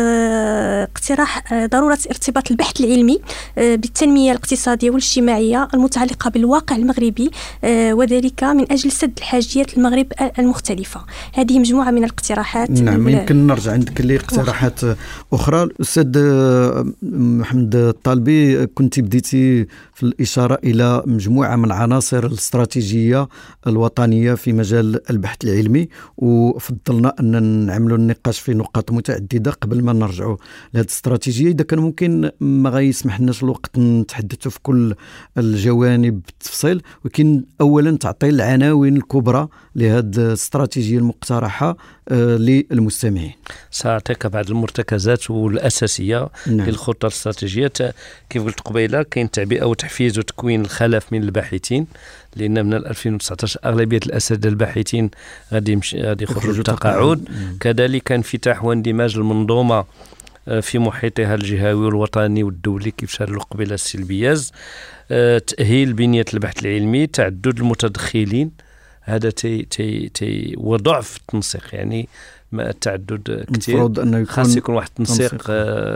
اقتراح ضرورة ارتباط البحث العلمي بالتنمية الاقتصادية والاجتماعية المتعلقة بالواقع المغربي، وذلك من أجل سد الحاجيات المغرب المختلفة. هذه مجموعة من الاقتراحات. نعم، يمكن نرجع عندك لاقتراحات أخرى. الأستاذ محمد الطالبي، كنت بديتي في الإشارة إلى مجموعة من عناصر الاستراتيجية الوطنية في مجال البحث العلمي، وفضلنا أن نعملوا النقاش في نقاط متعددة قبل ما نرجعوا لهذه الاستراتيجية. إذا كان ممكن ما غيسمح لناش الوقت نتحدثوا في كل الجوانب بالتفصيل، ولكن أولا تعطي العناوين الكبرى لهذه الاستراتيجية المقترحة للمستمعين. سأعطيك بعض المرتكزات والأساسية. نعم. للخطة الاستراتيجية. كيف قلت قبيلة، كاين تعبئة وتحفيز وتكوين الخلف من الباحثين، لأن من ألفين وتسعطاش أغلبية الأساتذة الباحثين غادي غادي يخرجوا التقاعد. كذلك انفتاح واندماج المنظومة في محيطها الجهوي والوطني والدولي كيف شار قبيلة السلبياز. تأهيل بنية البحث العلمي، تعدد المتدخلين، هذا تي تي تي وضعف التنسيق، يعني ما التعدد كثير، خاص يكون واحد التنسيق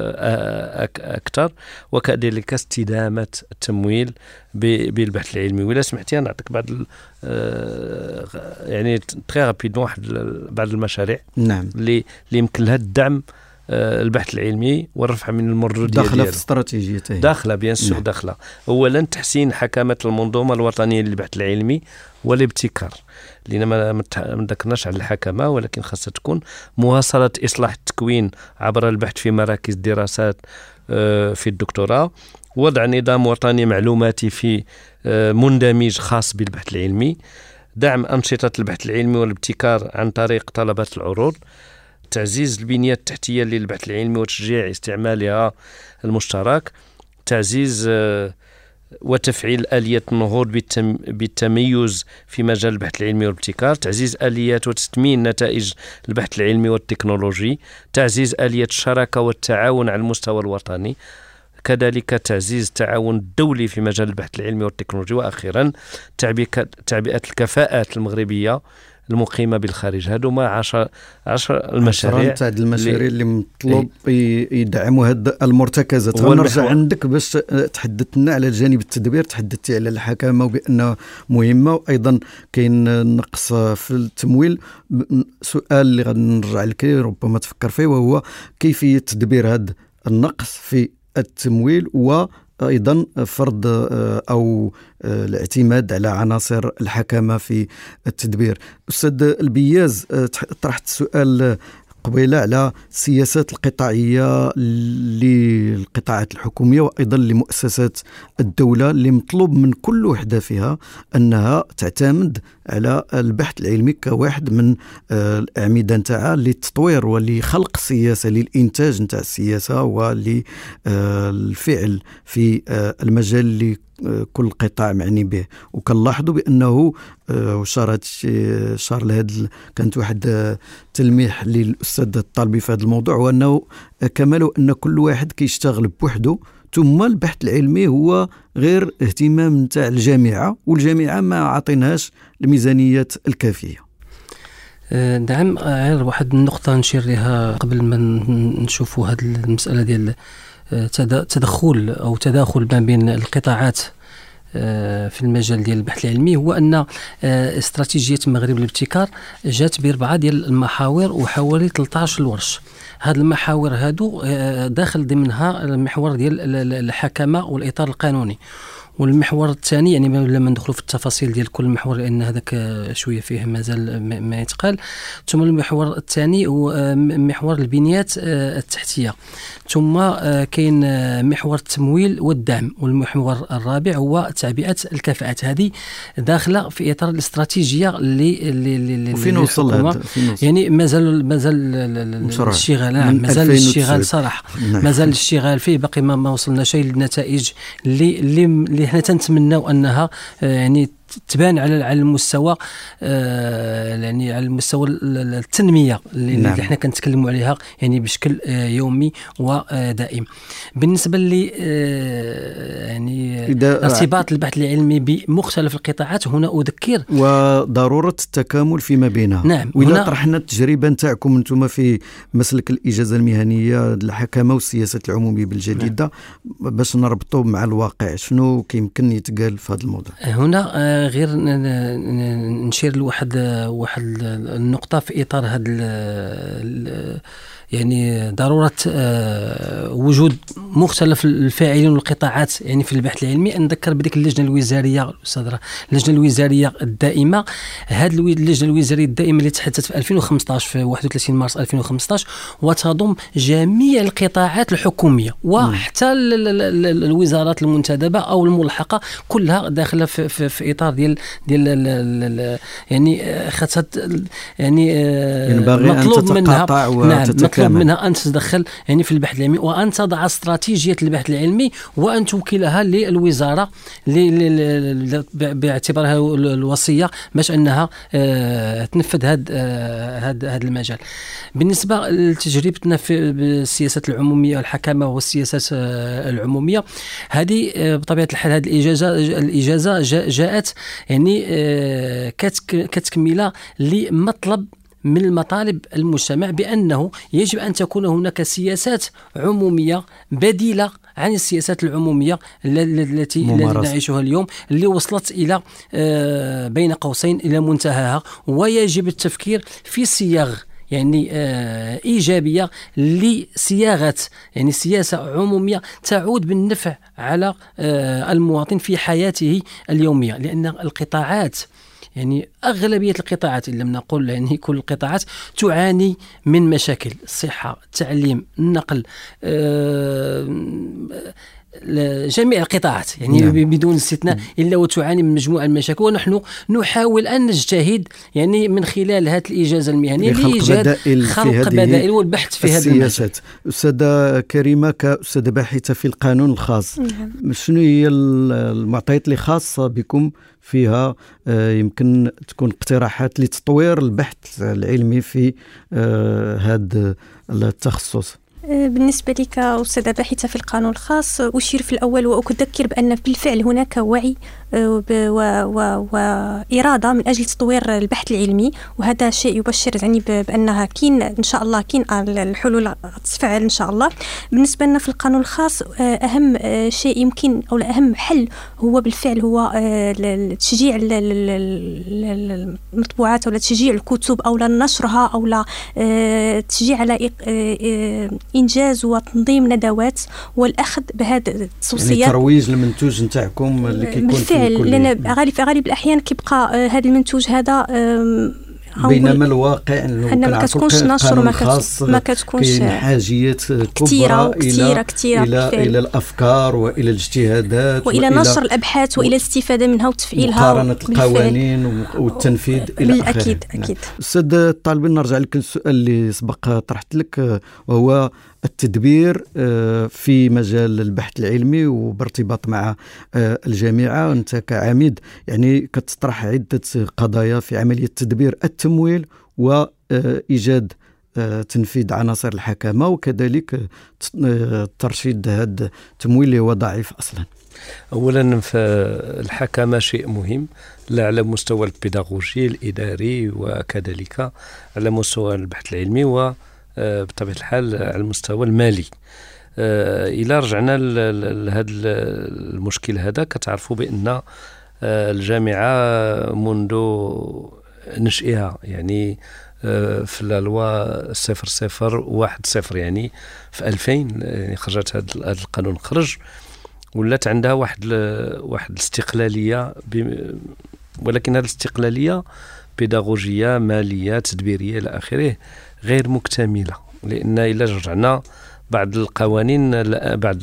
أكثر. وكذلك استدامة التمويل بالبحث العلمي. ولا سمحتي نعطيك بعض يعني تري رابيدون واحد بعض المشاريع. نعم. اللي اللي يمكن لها الدعم البحث العلمي والرفع من المردودية داخله في استراتيجيته. داخله بيان سور داخله. اولا تحسين حكامة المنظومة الوطنية للبحث العلمي والابتكار، لأن ما ذكرناش على الحكمة، ولكن خاصة تكون مواصلة إصلاح التكوين عبر البحث في مراكز دراسات في الدكتوراه، وضع نظام وطني معلوماتي في مندمج خاص بالبحث العلمي، دعم أنشطة البحث العلمي والابتكار عن طريق طلبات العروض، تعزيز البنية التحتية للبحث العلمي وتشجيع استعمالها المشترك، تعزيز وتفعيل آلية النهوض بالتميز في مجال البحث العلمي والابتكار، تعزيز آليات وتثمين نتائج البحث العلمي والتكنولوجي، تعزيز آلية الشراكة والتعاون على المستوى الوطني، كذلك تعزيز التعاون الدولي في مجال البحث العلمي والتكنولوجي، وأخيرا تعبئة الكفاءات المغربية المقيمة بالخارج. هادو ما عشر عشر المشاريع تاع المشاريع اللي مطلوب يدعموا هاد المرتكزات. ونرجع عندك باش تحدثت لنا على الجانب التدبير، تحدثتي على الحكامة وبأنها مهمة، وأيضا كاين نقص في التمويل. سؤال اللي غادي نرجع لك ربما تفكر فيه، وهو كيفية تدبير هذا النقص في التمويل، وأيضا فرض أو الاعتماد على عناصر الحكامة في التدبير. أستاذ البياز، طرحت السؤال قبيلة على السياسات القطاعية للقطاعات الحكومية وأيضا لمؤسسات الدولة، اللي مطلوب من كل وحدة فيها أنها تعتمد على البحث العلمي كواحد من الأعمدة نتاعها للتطوير ولخلق سياسة، للإنتاج نتاع السياسة وللفعل في المجال اللي كل قطاع معني به. وكنلاحظوا بأنه وشار شار لهذا كانت واحد تلميح للأستاذ الطالبي في هذا الموضوع، وأنه كماله أن كل واحد كيشتغل بوحده، ثم البحث العلمي هو غير اهتمام نتاع الجامعة، والجامعة ما عطيناش الميزانيات الكافية. نعم، غير واحد النقطة نشير لها قبل ما نشوفوا هذه المسألة ديال تدخل أو تداخل ما بين القطاعات في المجال ديال البحث العلمي، هو أن استراتيجية المغرب للابتكار جات بأربعة ديال المحاور وحوالي ثلاثة عشر الورش. هذه المحاور هادو داخل ضمنها المحور ديال الحكمة والإطار القانوني، والمحور الثاني يعني لما ندخلوا في التفاصيل ديال كل محور لان هذاك شويه فيه مازال ما يتقال. ثم المحور الثاني هو محور البنيات التحتيه، ثم كاين محور التمويل والدعم، والمحور الرابع هو تعبئه الكفاءات. هذه داخله في اطار الاستراتيجيه اللي اللي وفين وصل هذا؟ يعني مازال مازال الاشتغال نعم مازال الاشتغال صراحه نعم. مازال الاشتغال فيه، باقي ما, ما وصلنا شيء للنتائج اللي اللي احنا تنتمناو انها يعني تبان على على المستوى يعني على المستوى التنميه اللي نعم. احنا كنتكلموا عليها يعني بشكل يومي ودائم. بالنسبه لي يعني ارتباط البحث العلمي بمختلف القطاعات، هنا اذكر وضروره التكامل فيما بينها. نعم. واذا طرحنا التجربه نتاعكم انتم في مسلك الاجازه المهنيه الحكامه والسياسات العموميه بالجديده باش نربطوا مع الواقع، شنو كيمكن يتقال في هذا الموضوع؟ هنا غير نشير لواحد واحد النقطة في إطار هذا يعني ضرورة وجود مختلف الفاعلين والقطاعات يعني في البحث العلمي. نذكر بديك اللجنة الوزارية الأستاذ اللجنة الوزارية الدائمة. هذه اللجنة الوزارية الدائمة اللي تحدثت في ألفين وخمسطاش في واحد وثلاثين مارس ألفين وخمسطاش، وتضم جميع القطاعات الحكومية وحتى الوزارات المنتدبة أو الملحقة، كلها داخلة في, في, في إطار ديال ديال يعني خاصة يعني مطلوب منها نعم مطلوب منها أن تتدخل يعني في البحث العلمي، وأن تضع استراتيجية البحث العلمي، وأن توكلها للوزارة باعتبارها الوصية باش أنها تنفذ هذا هذا هذا المجال. بالنسبة لتجربتنا في السياسات العمومية الحكامة والسياسات العمومية، هذه بطبيعة الحال هذه الإجازة الإجازة جاءت يعني كتكملة لمطلب من المطالب المجتمع بأنه يجب أن تكون هناك سياسات عمومية بديلة عن السياسات العمومية التي نعيشها اليوم، اللي وصلت إلى بين قوسين إلى منتهاها، ويجب التفكير في صياغ يعني آه إيجابية لصياغة يعني سياسة عمومية تعود بالنفع على آه المواطن في حياته اليومية. لأن القطاعات يعني أغلبية القطاعات إن لم نقل يعني كل القطاعات تعاني من مشاكل الصحة، التعليم، النقل، آه جميع القطاعات يعني نعم. بدون استثناء إلا وتعاني من مجموعة المشاكل، ونحن نحاول أن نجتهد يعني من خلال هذه الإجازة المهنية لإيجاد خلق بدائل والبحث في هذا السياسات. أستاذة كريمة، كأستاذة باحثة في القانون الخاص، نعم. شنو هي المعطيات اللي خاصة بكم فيها يمكن تكون اقتراحات لتطوير البحث العلمي في هذا التخصص؟ بالنسبة لي كأستاذة باحثة في القانون الخاص، أشير في الأول وأذكر بأن بالفعل هناك وعي وإرادة من أجل تطوير البحث العلمي، وهذا شيء يبشر يعني بأنها كين إن شاء الله كين الحلول تفعل إن شاء الله. بالنسبة لنا في القانون الخاص أهم شيء يمكن أو أهم حل هو بالفعل هو تشجيع المطبوعات أو تشجيع الكتب أو نشرها أو تشجيع على إنجاز وتنظيم ندوات والأخذ بهذه التوصيات، يعني ترويج المنتوج نتاعكم اللي كيكون بالفعل، لأن غالب في غالب الأحيان كيبقى هذا المنتوج هذا بينما الواقع انه ما كتكونش نشر وما ما كتكونش كاين حاجيات كبرى كثيره كثيره الى الى الافكار والى الاجتهادات والى نشر الابحاث والى الاستفاده منها وتفعيلها ومقارنه القوانين والتنفيذ الى اخره. اكيد اكيد. استاذ الطالبين، نرجع لك السؤال اللي سبق طرحت لك، وهو التدبير في مجال البحث العلمي وبارتباط مع الجامعة. أنت كعميد يعني كتطرح عدة قضايا في عملية تدبير التمويل وإيجاد تنفيذ عناصر الحكامة، وكذلك ترشيد هذا التمويل اللي هو ضعيف أصلا. أولا فالحكامة شيء مهم، لا على مستوى البيداغوجي الإداري وكذلك على مستوى البحث العلمي و بطبيعة الحال على المستوى المالي. إلى رجعنا لهذا المشكل هذا، كتعرفوا بأن الجامعة منذ نشئها يعني في اللوا صفر صفر واحد صفر يعني في ألفين يعني خرجت هذا القانون، خرج ولات عندها واحد واحد الاستقلالية، ولكن هذه الاستقلالية بيداغوجية مالية تدبيرية إلى آخره غير مكتملة، لأن إلا رجعنا بعض القوانين بعد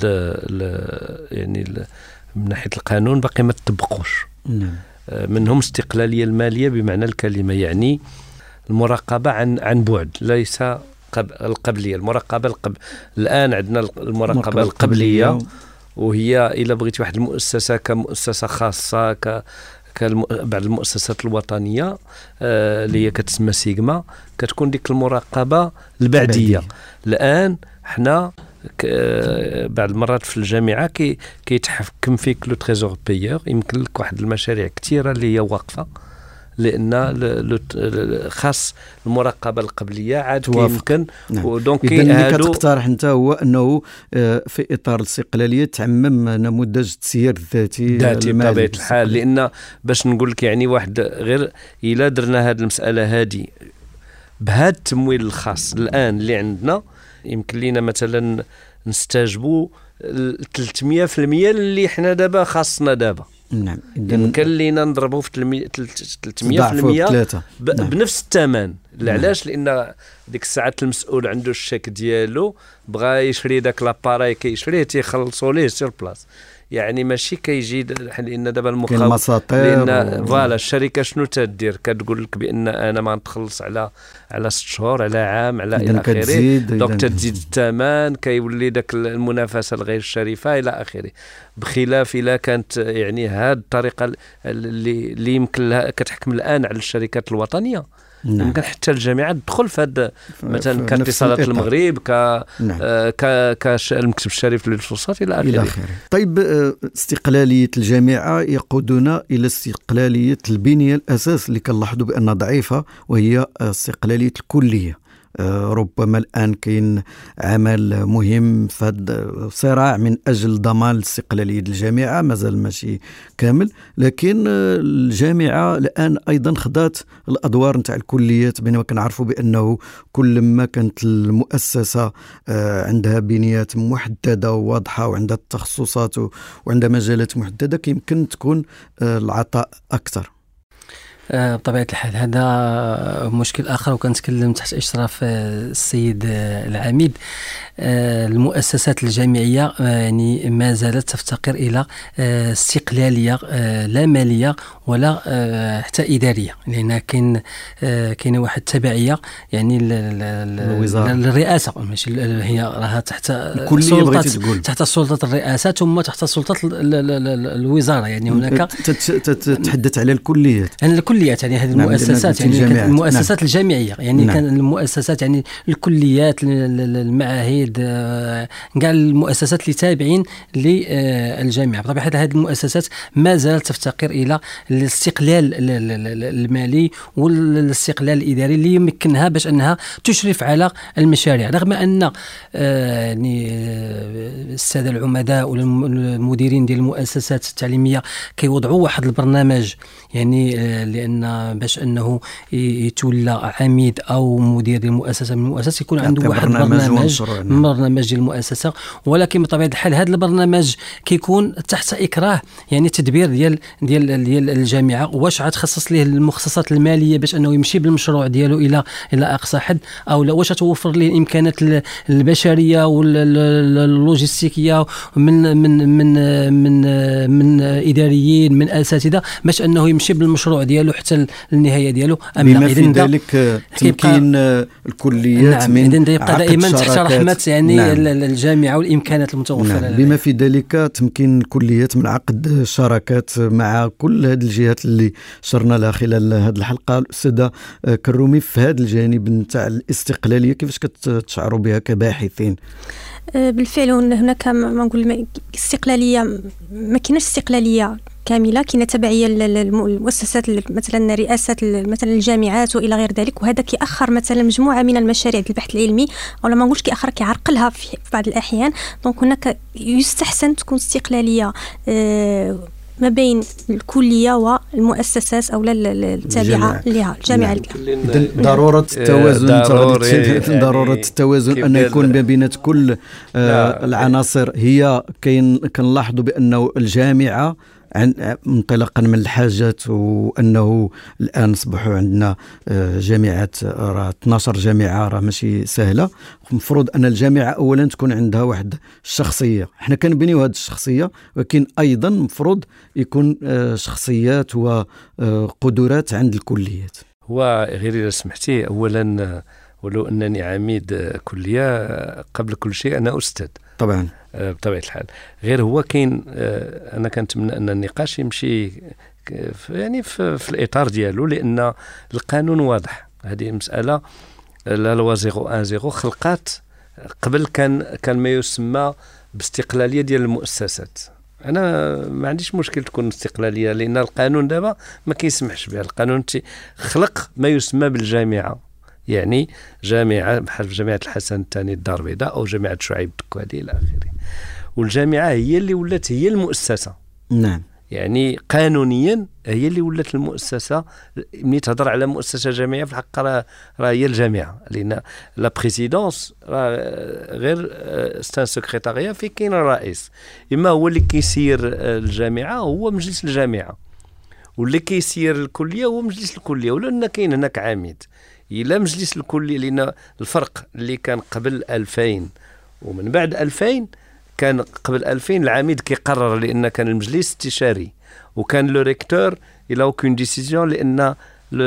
يعني من ناحية القانون باقي ما تطبقوش. منهم استقلالية المالية بمعنى الكلمة، يعني المراقبة عن عن بعد، ليس القبلية. المراقبة القب... الآن عندنا المراقبة القبلية، وهي إلا بغيت واحد المؤسسة كمؤسسة خاصة ك بعض المؤسسات الوطنية اللي هي كتسمى سيغما، كتكون ديك المراقبة البعدية. الآن حنا بعض المرات في الجامعة كي كيتحكم فيك لو تريزور بيور، يمكن لك واحد المشاريع كثيرة اللي هي واقفة، لأن خاص المراقبة القبلية عاد يمكن. نعم. دونك اللي كتقترح أنت هو أنه في إطار الاستقلالية تعمم نموذج التسيير الذاتي ذاتي بطبيعة الحال، لأن باش نقول لك يعني واحد غير إلا درنا هذه المسألة هذه بهذا التمويل الخاص الآن اللي عندنا، يمكن لنا مثلا نستجبوا ثلاثمية بالمية اللي احنا دابا خاصنا دابا. نعم. يمكن لينا نضربوا في ثلاثمية بالمية ب... نعم. بنفس الثمن. علاش؟ لان ديك الساعات المسؤول عنده الشيك ديالو، بغى يشري داك لاباراي كيشريه تيخلصوا ليه سير بلاص، يعني ماشي كيجي، لان دابا المخاوف لان فوالا و... الشركه شنو تدير، كتقول لك بان انا ما نتخلص على على ست شهور على عام على الى اخره، دونك تزيد الثمن، كيولي داك المنافسه الغير شريفه الى اخره. بخلاف الا كانت يعني هذه الطريقه اللي اللي يمكن كتحكم الان على الشركات الوطنيه. نعم. يمكن حتى الجامعة تدخل في هذا مثلا كاتصالات المغرب ك نعم. ك كالمكتب الشريف للفرصات الى اخره. طيب، استقلالية الجامعة يقودنا الى استقلالية البنية الاساس اللي كنلاحظوا بانها ضعيفة، وهي استقلالية الكلية. ربما الآن كاين عمل مهم في هذا الصراع من أجل ضمان استقلالية الجامعة، مازال ماشي كامل، لكن الجامعة الآن أيضا خدات الأدوار نتاع الكليات، بينما كنعرفوا بأنه كل ما كانت المؤسسة عندها بنيات محددة وواضحة وعندها تخصصات وعندها مجالات محددة، يمكن تكون العطاء أكثر. آه بطبيعة الحال هذا مشكل آخر، وكنتكلم تحت إشراف آه السيد آه العميد. آه المؤسسات الجامعية آه يعني ما زالت تفتقر إلى آه استقلالية آه لا مالية ولا آه حتى إدارية، لأن كاين آه كاينه واحد التبعية يعني للرئاسة، ماشي هي راها تحت سلطة تحت سلطة الرئاسة ثم تحت سلطة الوزارة. يعني هناك تتحدث على الكليات يعني الكليات يعني هذه المؤسسات نعم يعني المؤسسات نعم. الجامعية يعني نعم. كان المؤسسات يعني الكليات المعاهد كاع المؤسسات اللي تابعين للجامعة. بطبيعة هذه المؤسسات ما زالت تفتقر إلى الاستقلال المالي والاستقلال الإداري اللي يمكنها باش أنها تشرف على المشاريع، رغم أن يعني السادة العمداء والمديرين ديال المؤسسات التعليمية كيوضعوا واحد البرنامج يعني لأن باش أنه يتولى عميد أو مدير المؤسسة من المؤسسة يكون عنده واحد برنامج برنامج ديال المؤسسة، ولكن بطبيعة الحال هذا البرنامج كيكون تحت إكراه يعني تدبير ديال ديال ديال الجامعة، واش عاد خصص ليه المخصصات المالية باش أنه يمشي بالمشروع ديالو إلى إلى أقصى حد، أو لا واش توفر ليه الإمكانات البشرية واللوجستيكية من من من من من إداريين من أساتذة باش أنه يمشي بالمشروع ديالو حتى النهاية ديالو. بما في ذلك تمكين الكليات نعم من إذن يبقى دائما تحت رحمة يعني نعم الجامعة والإمكانات المتوفرة نعم. بما في ذلك تمكين الكليات من عقد شراكات مع كل هذه الجهات اللي شرنا لها خلال هذه الحلقة. الأستاذة كرومي، في هذا الجانب نتاع الاستقلالية كيفاش كتشعروا بها كباحثين؟ بالفعل هناك ما نقول استقلالية، ما كايناش استقلالية كاملة، كاينه تبعيه للمؤسسات مثلا رئاسات مثلا الجامعات والى غير ذلك، وهذا كيأخر مثلا مجموعه من المشاريع البحث العلمي، او ما نقولش كيأخر كيعرقلها في بعض الاحيان. دونك هناك يستحسن تكون استقلاليه آه ما بين الكليه والمؤسسات او التابعه لها الجامعه. ضروره التوازن ضروره التوازن ان يكون ما بين كل آه العناصر. هي كاين كنلاحظوا بانه الجامعه انطلاقا من الحاجات، وانه الان اصبحوا عندنا جامعات راه اثناش جامعه راه ماشي سهله. المفروض ان الجامعه اولا تكون عندها واحد الشخصيه، حنا كنبنيو هذه الشخصيه، ولكن ايضا المفروض يكون شخصيات وقدرات عند الكليات. هو غير اذا سمحتي، اولا ولو انني عميد كليه قبل كل شيء انا استاذ طبعا بطبيعة الحال. غير هو كاين أنا كنتمنى أن النقاش يمشي يعني في, في الإطار ديالو، لأن القانون واضح. هذه مسألة لا لوا صفر واحد صفر خلقات قبل كان كان ما يسمى باستقلالية ديال المؤسسات. أنا ما عنديش مشكل تكون استقلالية، لأن القانون دابا ما كيسمحش بها. القانون خلق ما يسمى بالجامعة، يعني جامعة بحال جامعة الحسن الثاني الدار البيضاء أو جامعة شعيب الدكوادي إلى آخره. والجامعة هي اللي ولات هي المؤسسة. نعم. يعني قانونيا هي اللي ولات المؤسسة. ملي تهضر على مؤسسة جامعية في الحق راه هي الجامعة، لأن لا بريزيدونس راه غير ستان سكرتاريا في كاين الرئيس، إما هو اللي كيسير الجامعة هو مجلس الجامعة، واللي كيسير الكلية هو مجلس الكلية، ولأن كاين هناك عميد إلى مجلس الكلية. لأن الفرق اللي كان قبل ألفين ومن بعد ألفين، كان قبل ألفين العميد كيقرر لأن كان المجلس استشاري، وكان لو ريكتور إلى أوكين ديسيزيون، لأن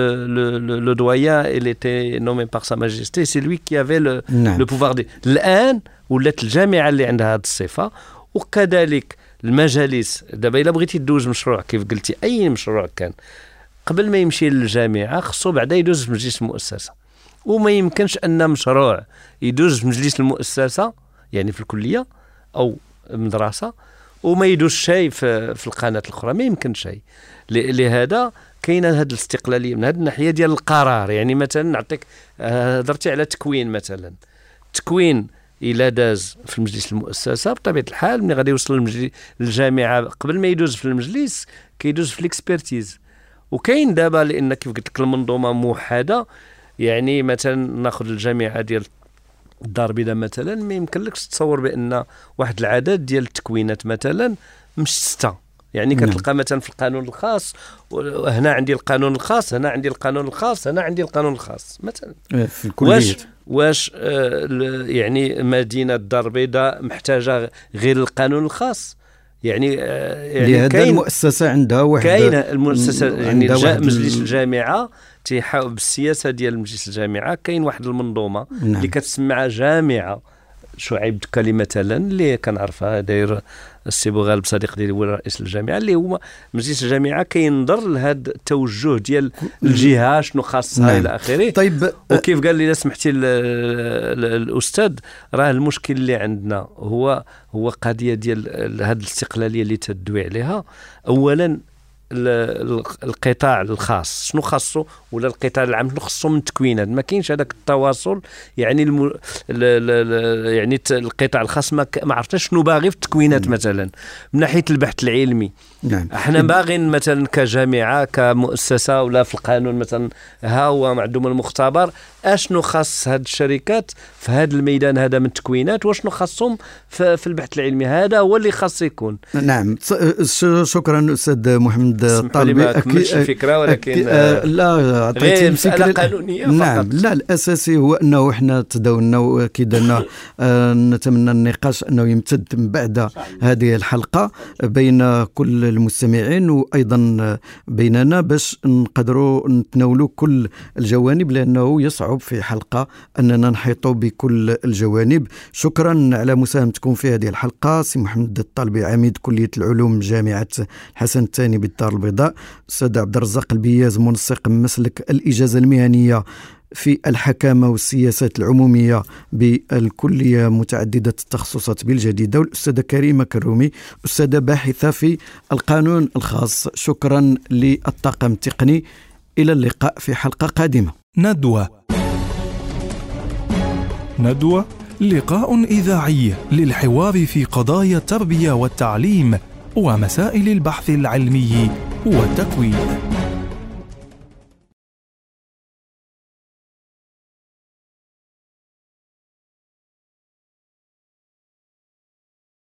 le doyen il était nommé par sa majesté, c'est lui qui avait le, le pouvoir de... الآن ولات الجامعة اللي عندها هذه الصفة. وكذلك المجالس دابا إلا بغيتي تدوز مشروع كيف قلتي أي مشروع كان قبل ما يمشي للجامعة خصو بعدا يدوز في مجلس المؤسسة، وما يمكنش أن مشروع يدوز في مجلس المؤسسة يعني في الكلية أو مدرسة وما يدوز شيء في, في القناة الأخرى، ما يمكن شيء. لهذا كاينه هذه الاستقلالية من هذه الناحية ديال القرار. يعني مثلا نعطيك هضرتي على تكوين، مثلا تكوين إلا داز في المجلس المؤسسة بطبيعة الحال ملي غادي يوصل للجامعة قبل ما يدوز في المجلس كيدوز في الاكسبرتيز. وكاين دابا لان كيف قلت لك المنظومه موحده، يعني مثلا ناخذ الجامعه ديال الدار البيضاء مثلا، ما يمكنلكش تصور بان واحد العدد ديال التكوينات مثلا مش سته يعني كتلقى مثلا في القانون الخاص، هنا عندي القانون الخاص، هنا عندي القانون الخاص، هنا عندي القانون الخاص مثلا. في الكليات. واش واش آه يعني مدينة الدار البيضاء محتاجة غير القانون الخاص؟ يعني آه يعني كاين المؤسسة عندها واحد، كاين المؤسسة يعني مجلس ال... الجامعة تيحاول بالسياسة ديال مجلس الجامعة، كاين واحد المنظومة نعم. اللي كتسمى جامعة شعيب دكالي مثلا، اللي كنعرفها داير السي بوغالب صديق ديالي هو رئيس الجامعه، اللي هو مجلس الجامعه كينظر لهذا التوجه ديال الجهه شنو خاصها نعم. الى اخره. طيب وكيف قال لي سمحتي الاستاذ، راه المشكل اللي عندنا هو هو قضيه ديال هذه الاستقلاليه اللي تدوي عليها. اولا القطاع الخاص شنو خاصه، ولا القطاع العام شنو خاصه من تكوينات؟ ما كاينش هذاك التواصل. يعني الم... ل... ل... ل... يعني القطاع الخاص ما, ك... ما عرفتش شنو باغي في التكوينات مثلا من ناحيه البحث العلمي. نعم. احنا باغيين مثلا كجامعه كمؤسسه ولا في القانون مثلا ها هو معدوم المختبر، اشنو خاص هاد الشركات في هذا الميدان هذا من التكوينات، واشنو خاصهم في, في البحث العلمي، هذا هو اللي خاص يكون. نعم. شكرا استاذ محمد الطالبي. ما كملتش الفكره ولكن أكي... آه لا عطيتي مساله قانونيه فقط. نعم. لا الاساسي هو انه احنا تداولنا واكيد ان آه نتمنى النقاش انه يمتد من بعد هذه الحلقه بين كل المستمعين وايضا بيننا، باش نقدروا نتناولوا كل الجوانب، لانه يصعب في حلقه اننا نحيطوا بكل الجوانب. شكرا على مساهمتكم في هذه الحلقه سي محمد الطالبي، عميد كليه العلوم جامعه الحسن الثاني بالدار البيضاء، استاذ عبد الرزاق البياز منسق مسلك الاجازه المهنيه في الحكامة والسياسات العمومية بالكلية متعددة التخصصات بالجديدة، والأستاذة كريمة كرومي أستاذة باحثة في القانون الخاص. شكرا للطاقم التقني، إلى اللقاء في حلقة قادمة. ندوة ندوة لقاء إذاعي للحوار في قضايا التربية والتعليم ومسائل البحث العلمي والتكوين.